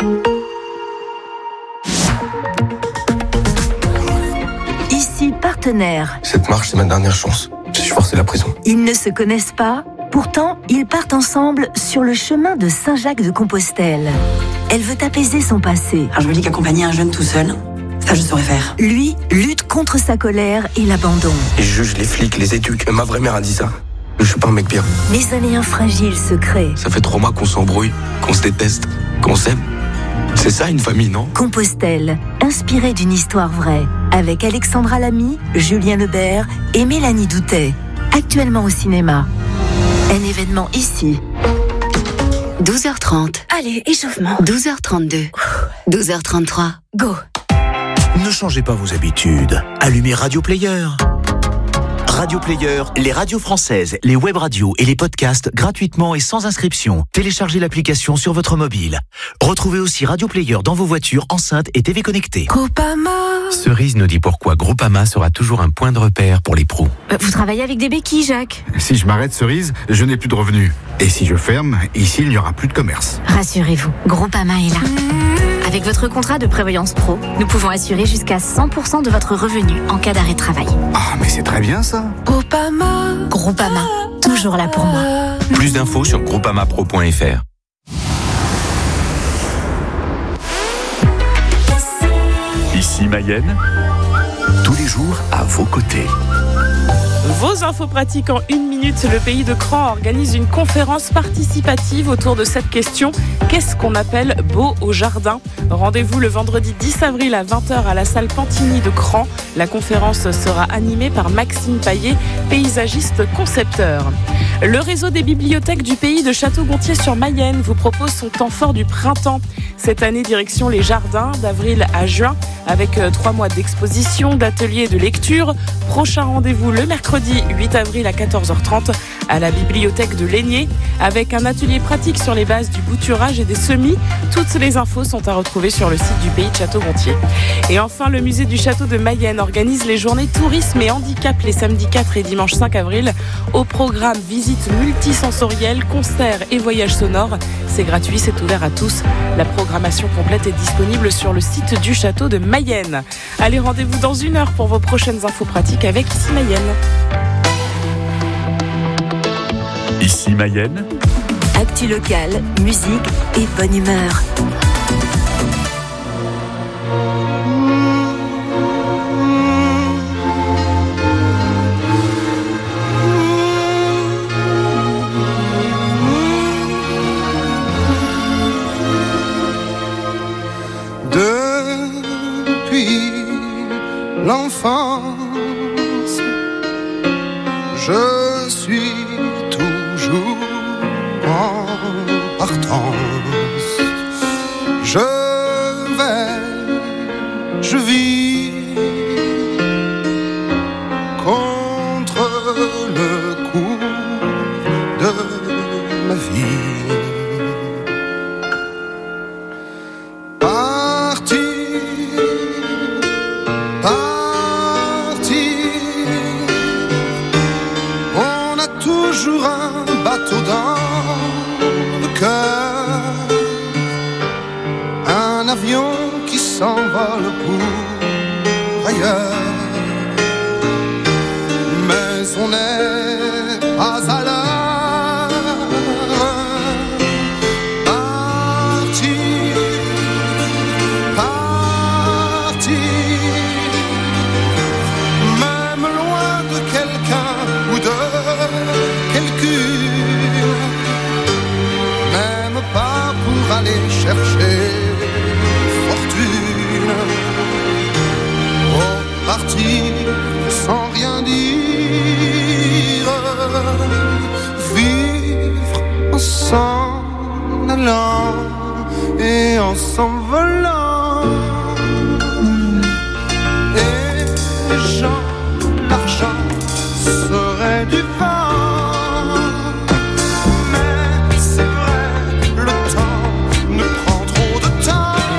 Ici, Partenaire. Cette marche, c'est ma dernière chance. Si je force la prison. Ils ne se connaissent pas. Pourtant, ils partent ensemble sur le chemin de Saint-Jacques-de-Compostelle. Elle veut apaiser son passé. Alors je me dis qu'accompagner un jeune tout seul, ça je saurais faire. Lui lutte contre sa colère et l'abandon. Il juge les flics, les éduques. Ma vraie mère a dit ça. Je suis pas un mec bien. Mais un lien fragile se crée. Ça fait trois mois qu'on s'embrouille, qu'on se déteste, qu'on s'aime. C'est ça une famille, non ? Compostelle, inspirée d'une histoire vraie. Avec Alexandra Lamy, Julien Lebert et Mélanie Doutet. Actuellement au cinéma. Un événement ici. douze heures trente. Allez, échauffement. douze heures trente-deux. douze heures trente-trois. Go. Ne changez pas vos habitudes. Allumez Radio Player. Radio Player, les radios françaises, les web radios et les podcasts gratuitement et sans inscription. Téléchargez l'application sur votre mobile. Retrouvez aussi Radio Player dans vos voitures, enceintes et T V connectées. Groupama. Cerise nous dit pourquoi Groupama sera toujours un point de repère pour les pros. Euh, vous travaillez avec des béquilles, Jacques? Si je m'arrête, Cerise, je n'ai plus de revenus. Et si je ferme, ici, il n'y aura plus de commerce. Rassurez-vous, Groupama est là. Avec votre contrat de prévoyance pro, nous pouvons assurer jusqu'à cent pour cent de votre revenu en cas d'arrêt de travail. Ah, mais c'est très bien ça. Groupama. Groupama, toujours là pour moi. Plus d'infos sur groupamapro point f r. Ici Mayenne, tous les jours à vos côtés. Vos infos pratiques en une minute. Le pays de Cran organise une conférence participative autour de cette question. Qu'est-ce qu'on appelle beau au jardin? Rendez-vous le vendredi dix avril à vingt heures à la salle Pantigny de Cran. La conférence sera animée par Maxime Paillet, paysagiste concepteur. Le réseau des bibliothèques du pays de Château-Gontier-sur-Mayenne vous propose son temps fort du printemps. Cette année, direction les jardins d'avril à juin avec trois mois d'exposition, d'ateliers et de lecture. Prochain rendez-vous le mercredi huit avril à quatorze heures trente à la bibliothèque de Laigné avec un atelier pratique sur les bases du bouturage et des semis. Toutes les infos sont à retrouver sur le site du pays de Château-Gontier. Et enfin, le musée du château de Mayenne organise les journées tourisme et handicap les samedis quatre et dimanche cinq avril. Au programme visites multisensorielles, concerts et voyages sonores. C'est gratuit, c'est ouvert à tous. La programmation complète est disponible sur le site du château de Mayenne. Allez, rendez-vous dans une heure pour vos prochaines infos pratiques avec Ici Mayenne. Ici Mayenne. Actu locale, musique et bonne humeur. Depuis l'enfance, je suis toujours en partance. Je vais, je vis contre le cours de ma vie. Parti, parti, on a toujours un bateau dans le cœur, un avion qui s'envole pour ailleurs, mais on n'est pas à l'heure. Parti, parti, même loin de quelqu'un ou de quelqu'une, même pas pour aller chercher fortune. Oh, partir sans rien dire, vivre en s'en allant et en s'envolant. Et les gens, l'argent serait du vent. Mais c'est vrai, le temps ne prend trop de temps.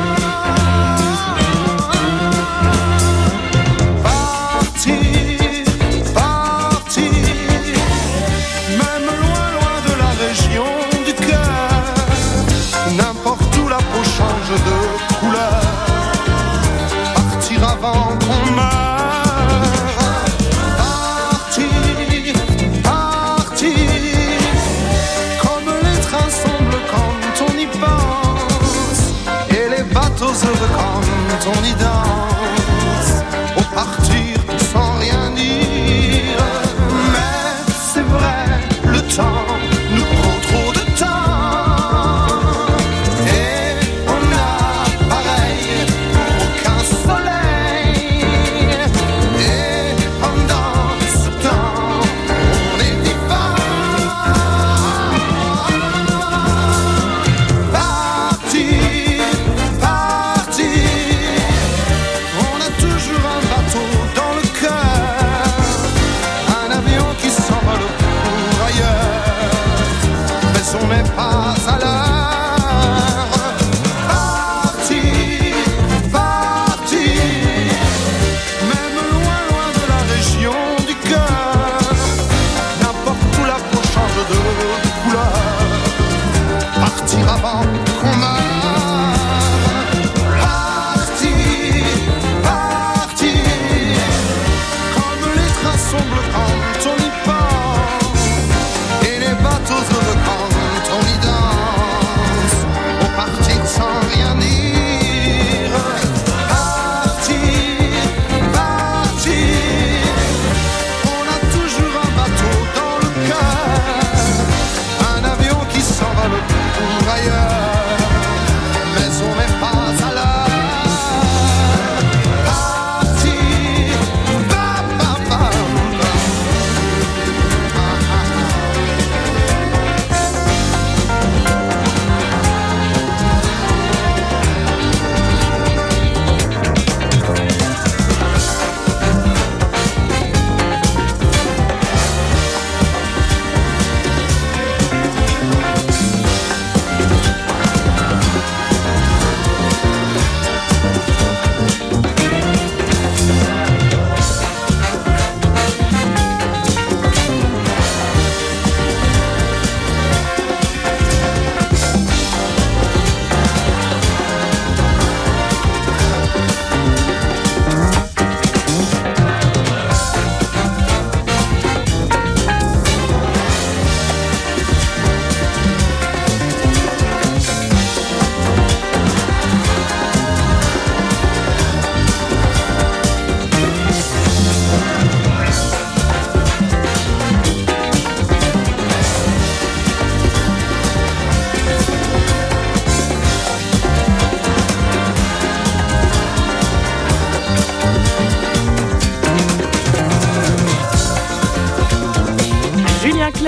Partir, partir, même loin, loin de la région du cœur, n'importe où la peau change de couleur. Partir avant qu'on meure. Partir, partir, comme les trains semblent quand on y pense, et les bateaux heureux quand on y danse. Au partir sans rien dire, mais c'est vrai, le temps nous prend trop de temps. Et on a pareil aucun soleil. Et pendant ce temps, on est vivant.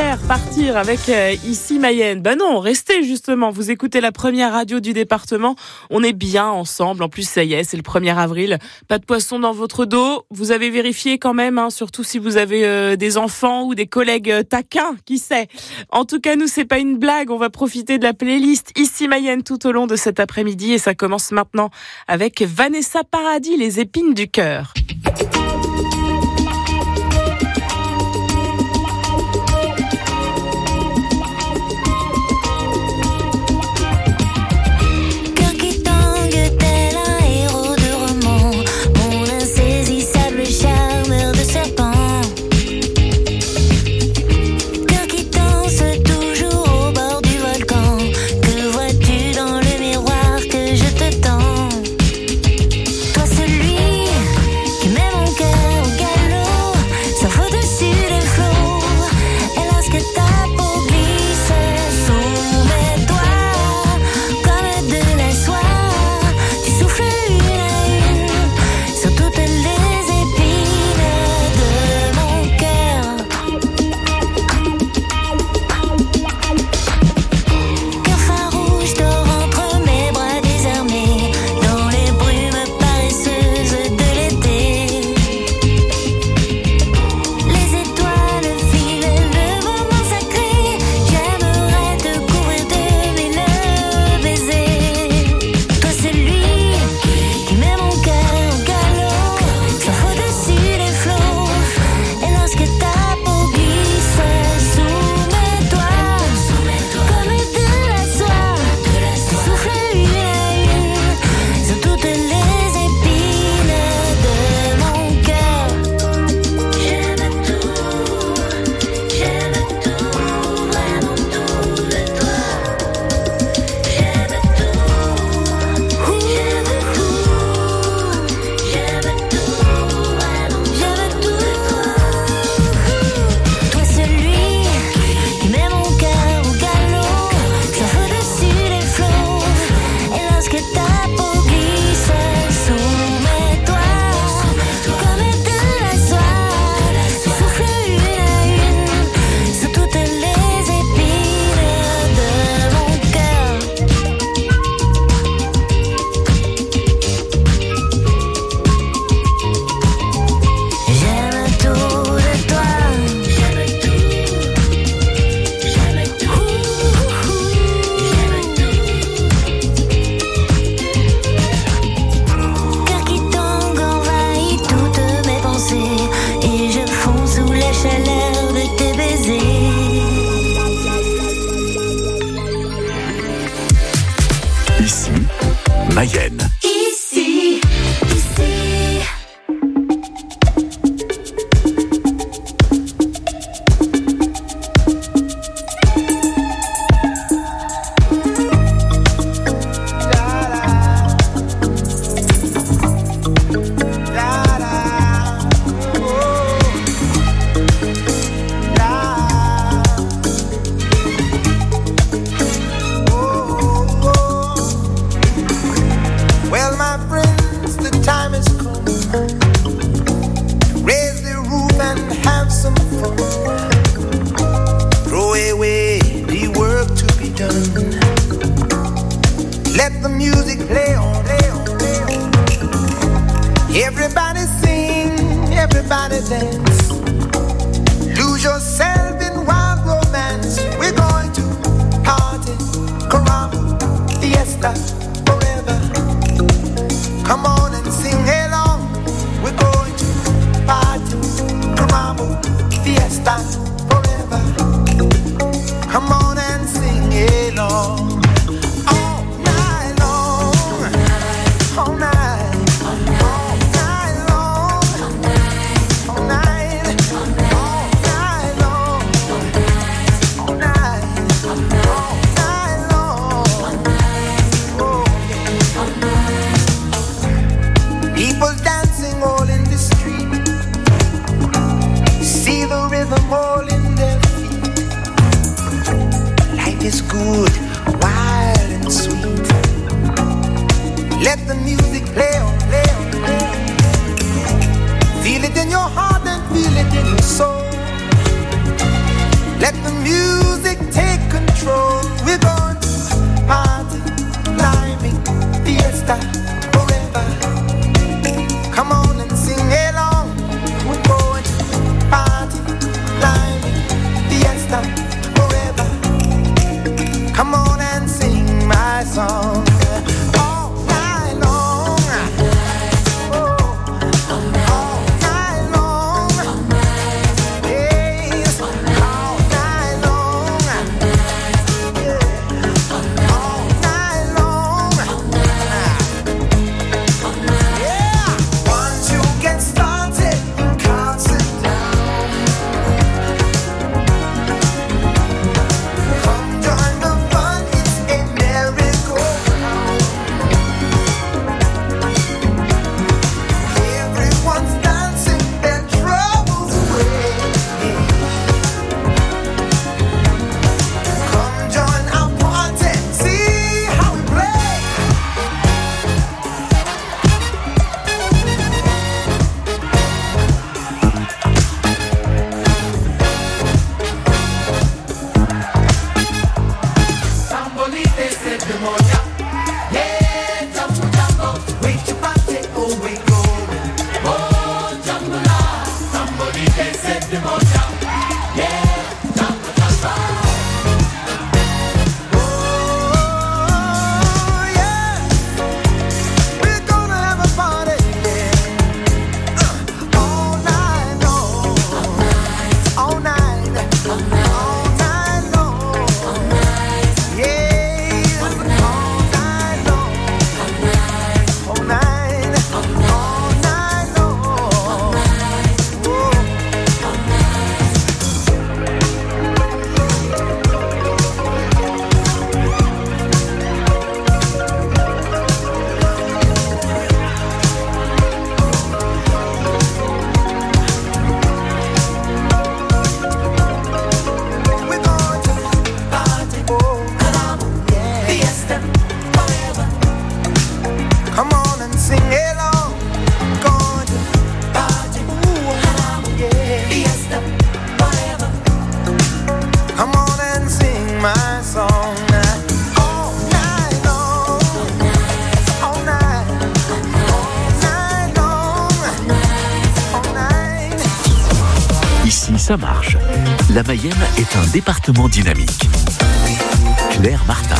faire partir avec euh, ici Mayenne. Ben non, restez justement, vous écoutez la première radio du département, on est bien ensemble, en plus ça y est, c'est le premier avril, pas de poisson dans votre dos, vous avez vérifié quand même, hein, surtout si vous avez euh, des enfants ou des collègues euh, taquins, qui sait. En tout cas, nous c'est pas une blague, on va profiter de la playlist ici Mayenne tout au long de cet après-midi et ça commence maintenant avec Vanessa Paradis, Les épines du cœur. Mayenne. Ici, ici. Everybody sing, everybody dance. Lose yourself in wild romance. We're going to party, caramba, fiesta, forever. Come on and sing along. We're going to party, caramba, fiesta, forever. Come on and sing along. All night long, all night. Is good, wild and sweet. Let the music play on, play on, play on. Feel it in your heart and feel it in your soul. Let the music song. All night long. Oh, all night long. Yes, all night long. Yeah, all night long. Yeah, once you get started, you can't sit down. Come join the fun, it's a merry-go-round. Everyone's dancing their troubles away. Come join our party, see how we play. Sambolite se demonia, yeah, jambu jambo, wait to party, oh we go. Oh, jambula, sambolite se demonia, yeah, jambu jambo. Oh, yeah, we're gonna have a party, yeah. Uh, all night long, all night, all night long. Yeah, all night long, all night, all night long. Whoa. We're going to party, oh, yeah. Fiesta forever. Come on and sing along. Going to party, ooh, yeah. Fiesta forever. Come on and sing my song. All night long. All night. All night long. All night. Ici, ça marche. La Mayenne est un département dynamique. Claire Martin.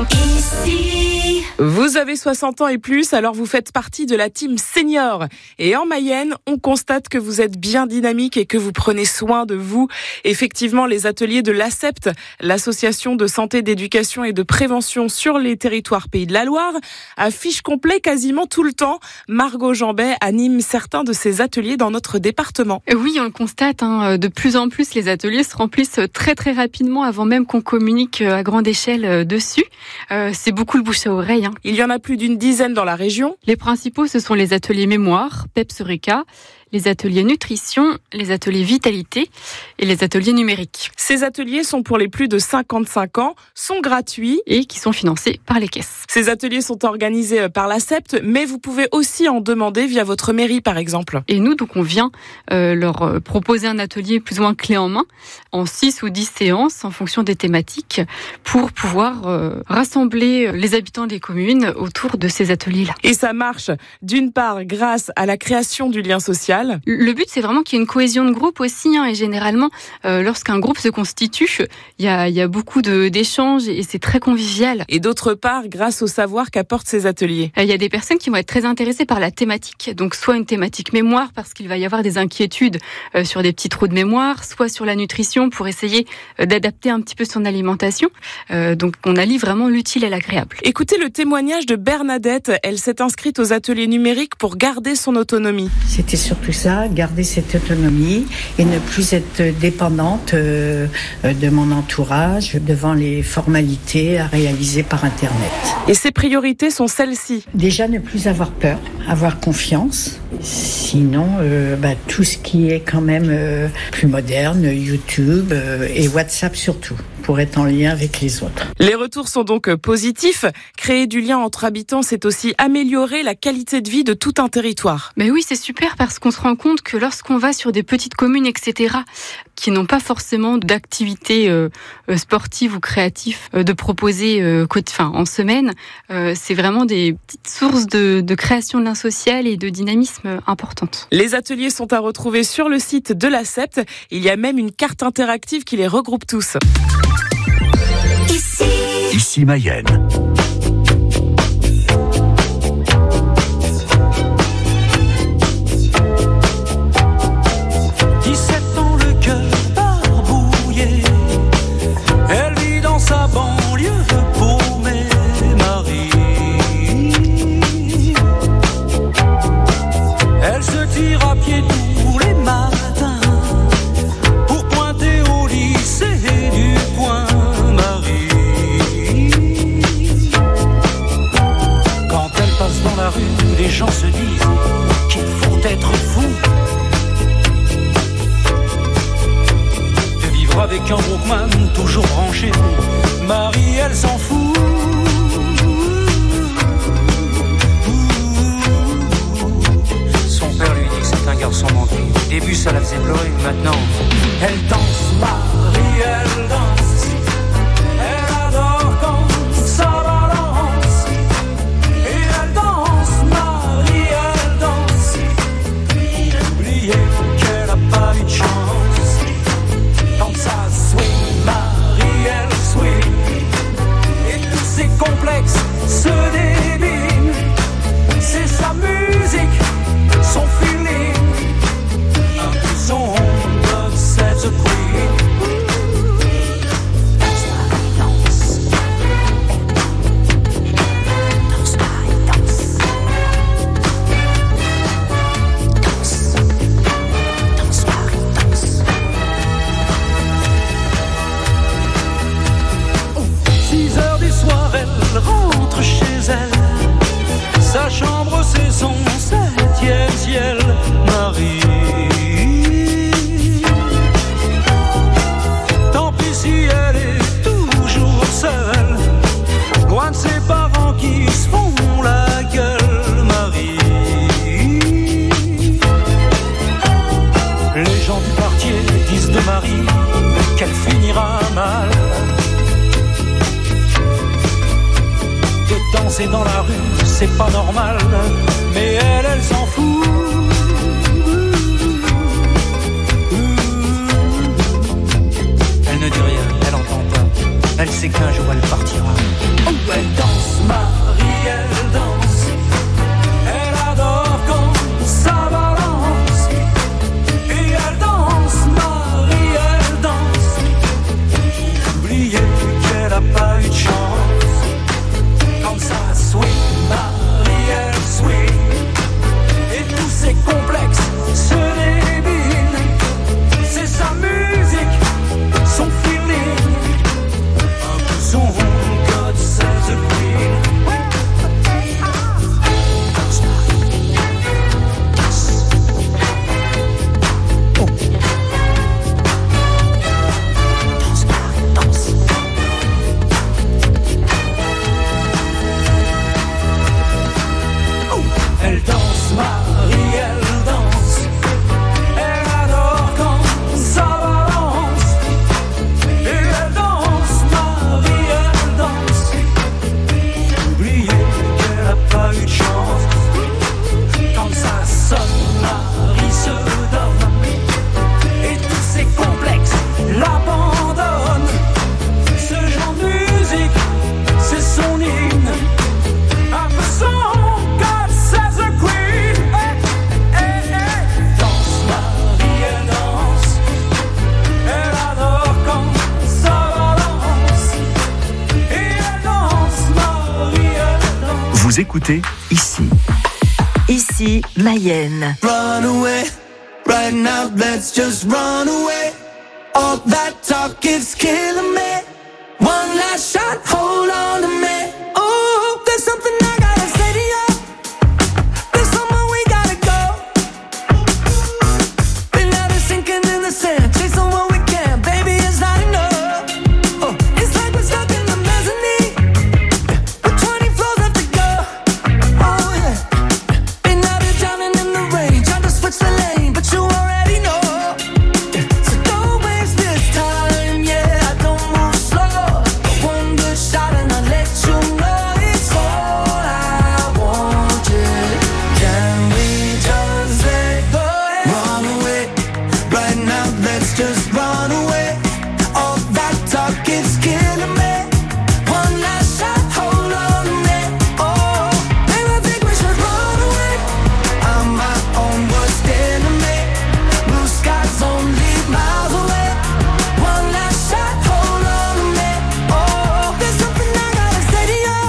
Vous avez soixante ans et plus, alors vous faites partie de la team senior. Et en Mayenne, on constate que vous êtes bien dynamique et que vous prenez soin de vous. Effectivement, les ateliers de l'A C E P T, l'association de santé, d'éducation et de prévention sur les territoires Pays de la Loire, affichent complet quasiment tout le temps. Margot Jambet anime certains de ces ateliers dans notre département. Oui, on le constate, hein, de plus en plus, les ateliers se remplissent très très rapidement avant même qu'on communique à grande échelle dessus. Euh, c'est beaucoup le bouche à oreille. Hein. Il y en a plus d'une dizaine dans la région. Les principaux, ce sont les ateliers mémoire, Peps Eureka, les ateliers nutrition, les ateliers vitalité et les ateliers numériques. Ces ateliers sont pour les plus de cinquante-cinq ans, sont gratuits et qui sont financés par les caisses. Ces ateliers sont organisés par l'A C E P T, mais vous pouvez aussi en demander via votre mairie par exemple. Et nous, donc, on vient euh, leur proposer un atelier plus ou moins clé en main, en six ou dix séances en fonction des thématiques, pour pouvoir euh, rassembler les habitants des communes autour de ces ateliers-là. Et ça marche d'une part grâce à la création du lien social. Le but, c'est vraiment qu'il y ait une cohésion de groupe aussi, hein, et généralement, euh, lorsqu'un groupe se constitue, il y a, y a beaucoup de, d'échanges et c'est très convivial. Et d'autre part, grâce au savoir qu'apportent ces ateliers. Il y a des personnes qui vont être très intéressées par la thématique, donc soit une thématique mémoire parce qu'il va y avoir des inquiétudes euh, sur des petits trous de mémoire, soit sur la nutrition pour essayer euh, d'adapter un petit peu son alimentation. Euh, donc on allie vraiment l'utile et l'agréable. Écoutez le témoignage de Bernadette. Elle s'est inscrite aux ateliers numériques pour garder son autonomie. C'était surtout ça, garder cette autonomie et ne plus être dépendante euh, de mon entourage devant les formalités à réaliser par Internet. Et ses priorités sont celles-ci. Déjà ne plus avoir peur, avoir confiance. Sinon, euh, bah, tout ce qui est quand même euh, plus moderne, YouTube euh, et WhatsApp surtout, pour être en lien avec les autres. Les retours sont donc positifs. Créer du lien entre habitants, c'est aussi améliorer la qualité de vie de tout un territoire. Mais oui, c'est super parce qu'on se rend compte que lorsqu'on va sur des petites communes, et cetera, qui n'ont pas forcément d'activités euh, sportives ou créatives euh, de proposer euh, enfin, en semaine, euh, c'est vraiment des petites sources de, de création de lien social et de dynamisme importantes. Les ateliers sont à retrouver sur le site de l'A C E P T. Il y a même une carte interactive qui les regroupe tous. Ici, Ici Mayenne. danser dans la rue, c'est pas normal, mais elle, elle s'en fout. Elle ne dit rien, elle entend pas. Elle sait qu'un jour elle partira. Oh, elle danse, Marie, elle danse. Elle adore quand ça balance. Et elle danse, Marie, elle danse. Oubliez qu'elle a pas eu de chance. Comme ça, sweet, Marie, elle sweet. Et tous ses complexes se débilent. C'est sa musique, son feeling, un peu son God save the Queen. Oh. Danse, danse. Oh. Elle danse, Marie, elle danse. Elle adore quand ça balance. Et elle danse, Marie, elle danse. Oubliez qu'elle a pas eu de chance. Quand ça sonne, Marie se donne. Et tous ses complexes l'abandonnent. Ce genre de musique, c'est son hymne. Un peu son God save the Queen. Hey, hey, hey. Danse, Marie, elle danse. Elle adore quand ça balance. Et elle danse, Marie, elle danse. Vous écoutez ici. Ici, Mayenne. Run away, right now, let's just run away. All that talk is killing me. One last shot, hold on to me. Oh, there's something I gotta say to you. There's somewhere we gotta go. Been out of sinking in the sand, chasing what we can. Baby, it's not enough. Oh, it's like we're stuck in the mezzanine with twenty floors left to go. Oh yeah. Been out of drowning in the rain, trying to switch the lane, but you already know. So don't waste this time, yeah. I don't move slow. One good shot and I'll let you know it's all I want. Yeah. Can we just let go? Run away, right now. Let's just run away. All that talk is killing me. One last shot, hold on to me. Oh, baby, I think we should run away. I'm my own worst enemy. Blue skies only miles away. One last shot, hold on to me. Oh, there's something I gotta say to you.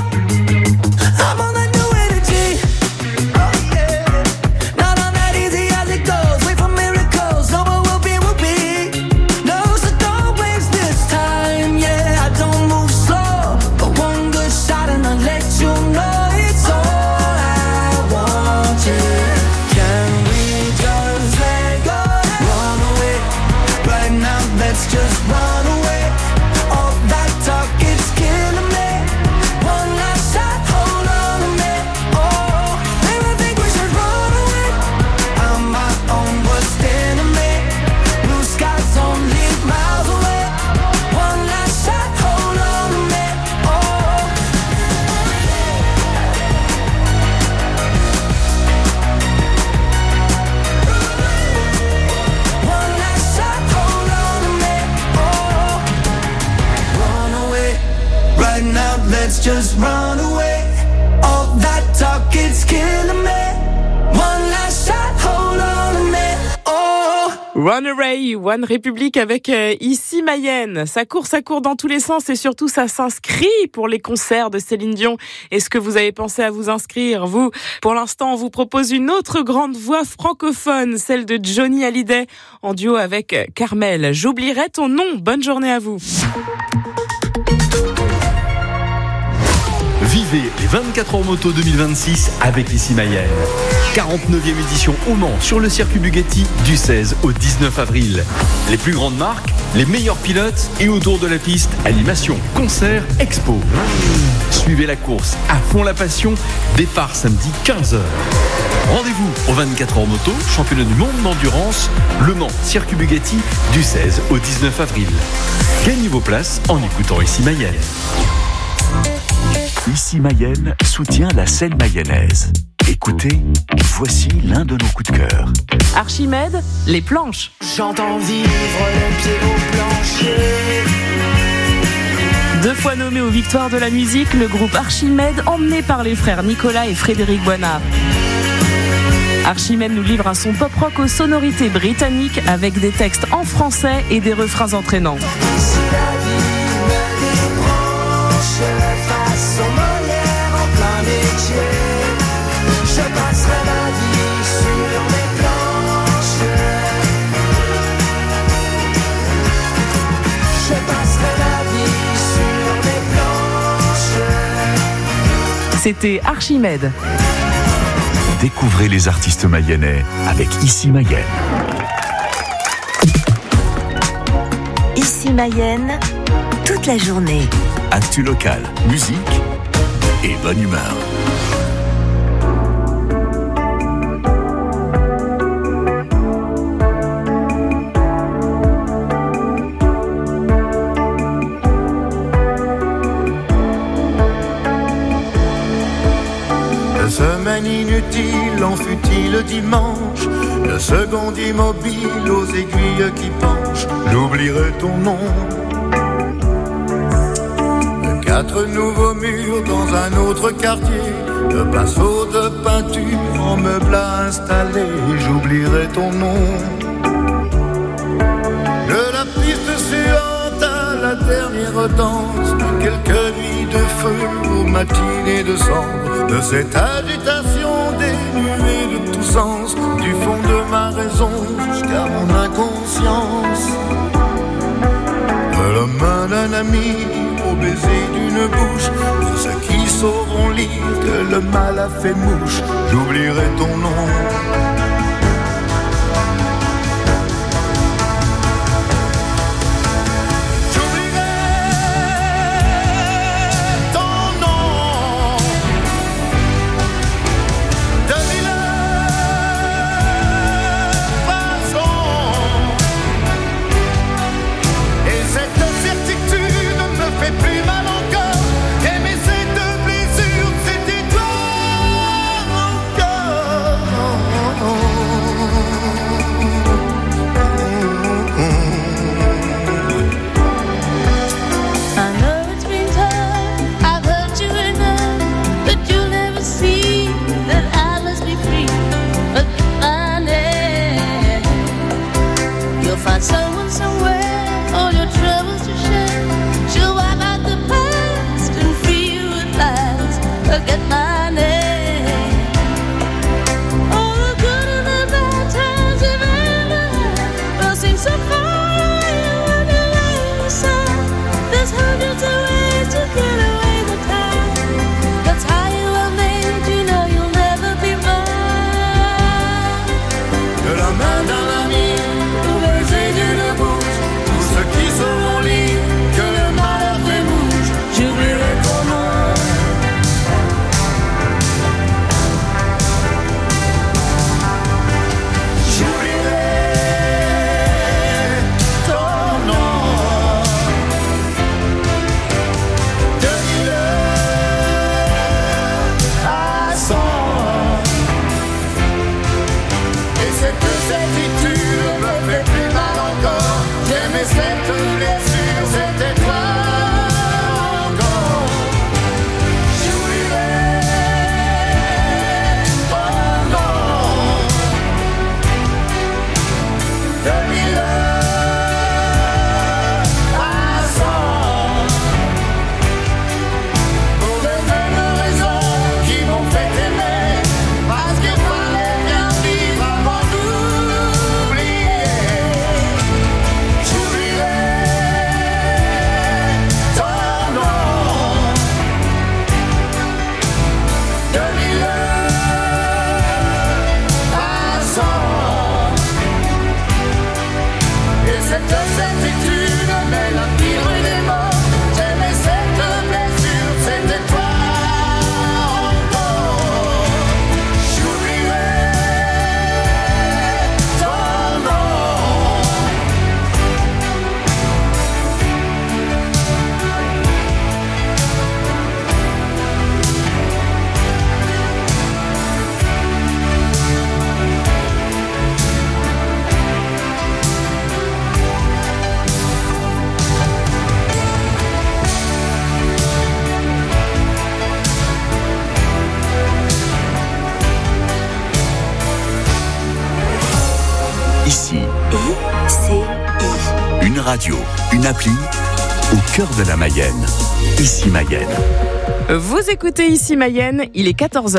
I'm on that new energy. Oh yeah, not on that easy as it goes. Wait for miracles. No, what will be, will be. No, so don't waste this time. Yeah, I don't move slow, but one good shot and I'll let you know it's all I want. Yeah, can we just let go? Run away, right now. Let's just run away. All that talk is killing me. One last shot, hold on to me. Oh, baby, I think we should run away. I'm my own worst enemy. Blue skies only miles away. One last shot, hold on to me. Oh. One last shot, hold on to me. Oh. Run away, right now. Let's just run away. All that talk is killing me. One last shot, hold on to me. Oh. Run Away, One République avec euh, ici Mayenne. Ça court, ça court dans tous les sens et surtout ça s'inscrit pour les concerts de Céline Dion. Est-ce que vous avez pensé à vous inscrire, vous? Pour l'instant, on vous propose une autre grande voix francophone, celle de Johnny Hallyday, en duo avec Carmel. J'oublierai ton nom. Bonne journée à vous. Vivez les vingt-quatre heures moto deux mille vingt-six avec ici Mayenne. quarante-neuvième édition au Mans sur le circuit Bugatti du seize au dix-neuf avril. Les plus grandes marques, les meilleurs pilotes et autour de la piste, animation, concert, expo. Suivez la course à fond la passion, départ samedi quinze heures. Rendez-vous au vingt-quatre heures moto, championnat du monde d'endurance, Le Mans, circuit Bugatti du seize au dix-neuf avril. Gagnez vos places en écoutant ici Mayenne. Ici Mayenne soutient la scène mayonnaise. Écoutez, voici l'un de nos coups de cœur. Archimède, les planches. J'entends vivre les pieds au plancher. Deux fois nommé aux Victoires de la musique, le groupe Archimède, emmené par les frères Nicolas et Frédéric Boinard. Archimède nous livre un son pop-rock aux sonorités britanniques avec des textes en français et des refrains entraînants. Si la vie me débranche façon Molière en plein métier, je passerai ma vie sur mes planches. Je passerai ma vie sur mes planches. C'était Archimède. Découvrez les artistes mayennais avec Ici Mayenne. Ici Mayenne, toute la journée. Actu local, musique et bonne humeur. Semaine inutile, en fut-il dimanche, le second immobile aux aiguilles qui penchent, j'oublierai ton nom. Quatre nouveaux murs dans un autre quartier, de pinceaux de peinture en meubles à installer, j'oublierai ton nom. De la piste suivante à la dernière danse, quelques nuits de feu aux matinées de cendre, de cette agitation dénuée de tout sens, du fond de ma raison jusqu'à mon inconscience. De la main d'un ami au baiser d'une bouche, pour ceux qui sauront lire que le mal a fait mouche, j'oublierai ton nom. Radio, une appli au cœur de la Mayenne. Ici Mayenne. Vous écoutez Ici Mayenne, il est quatorze heures.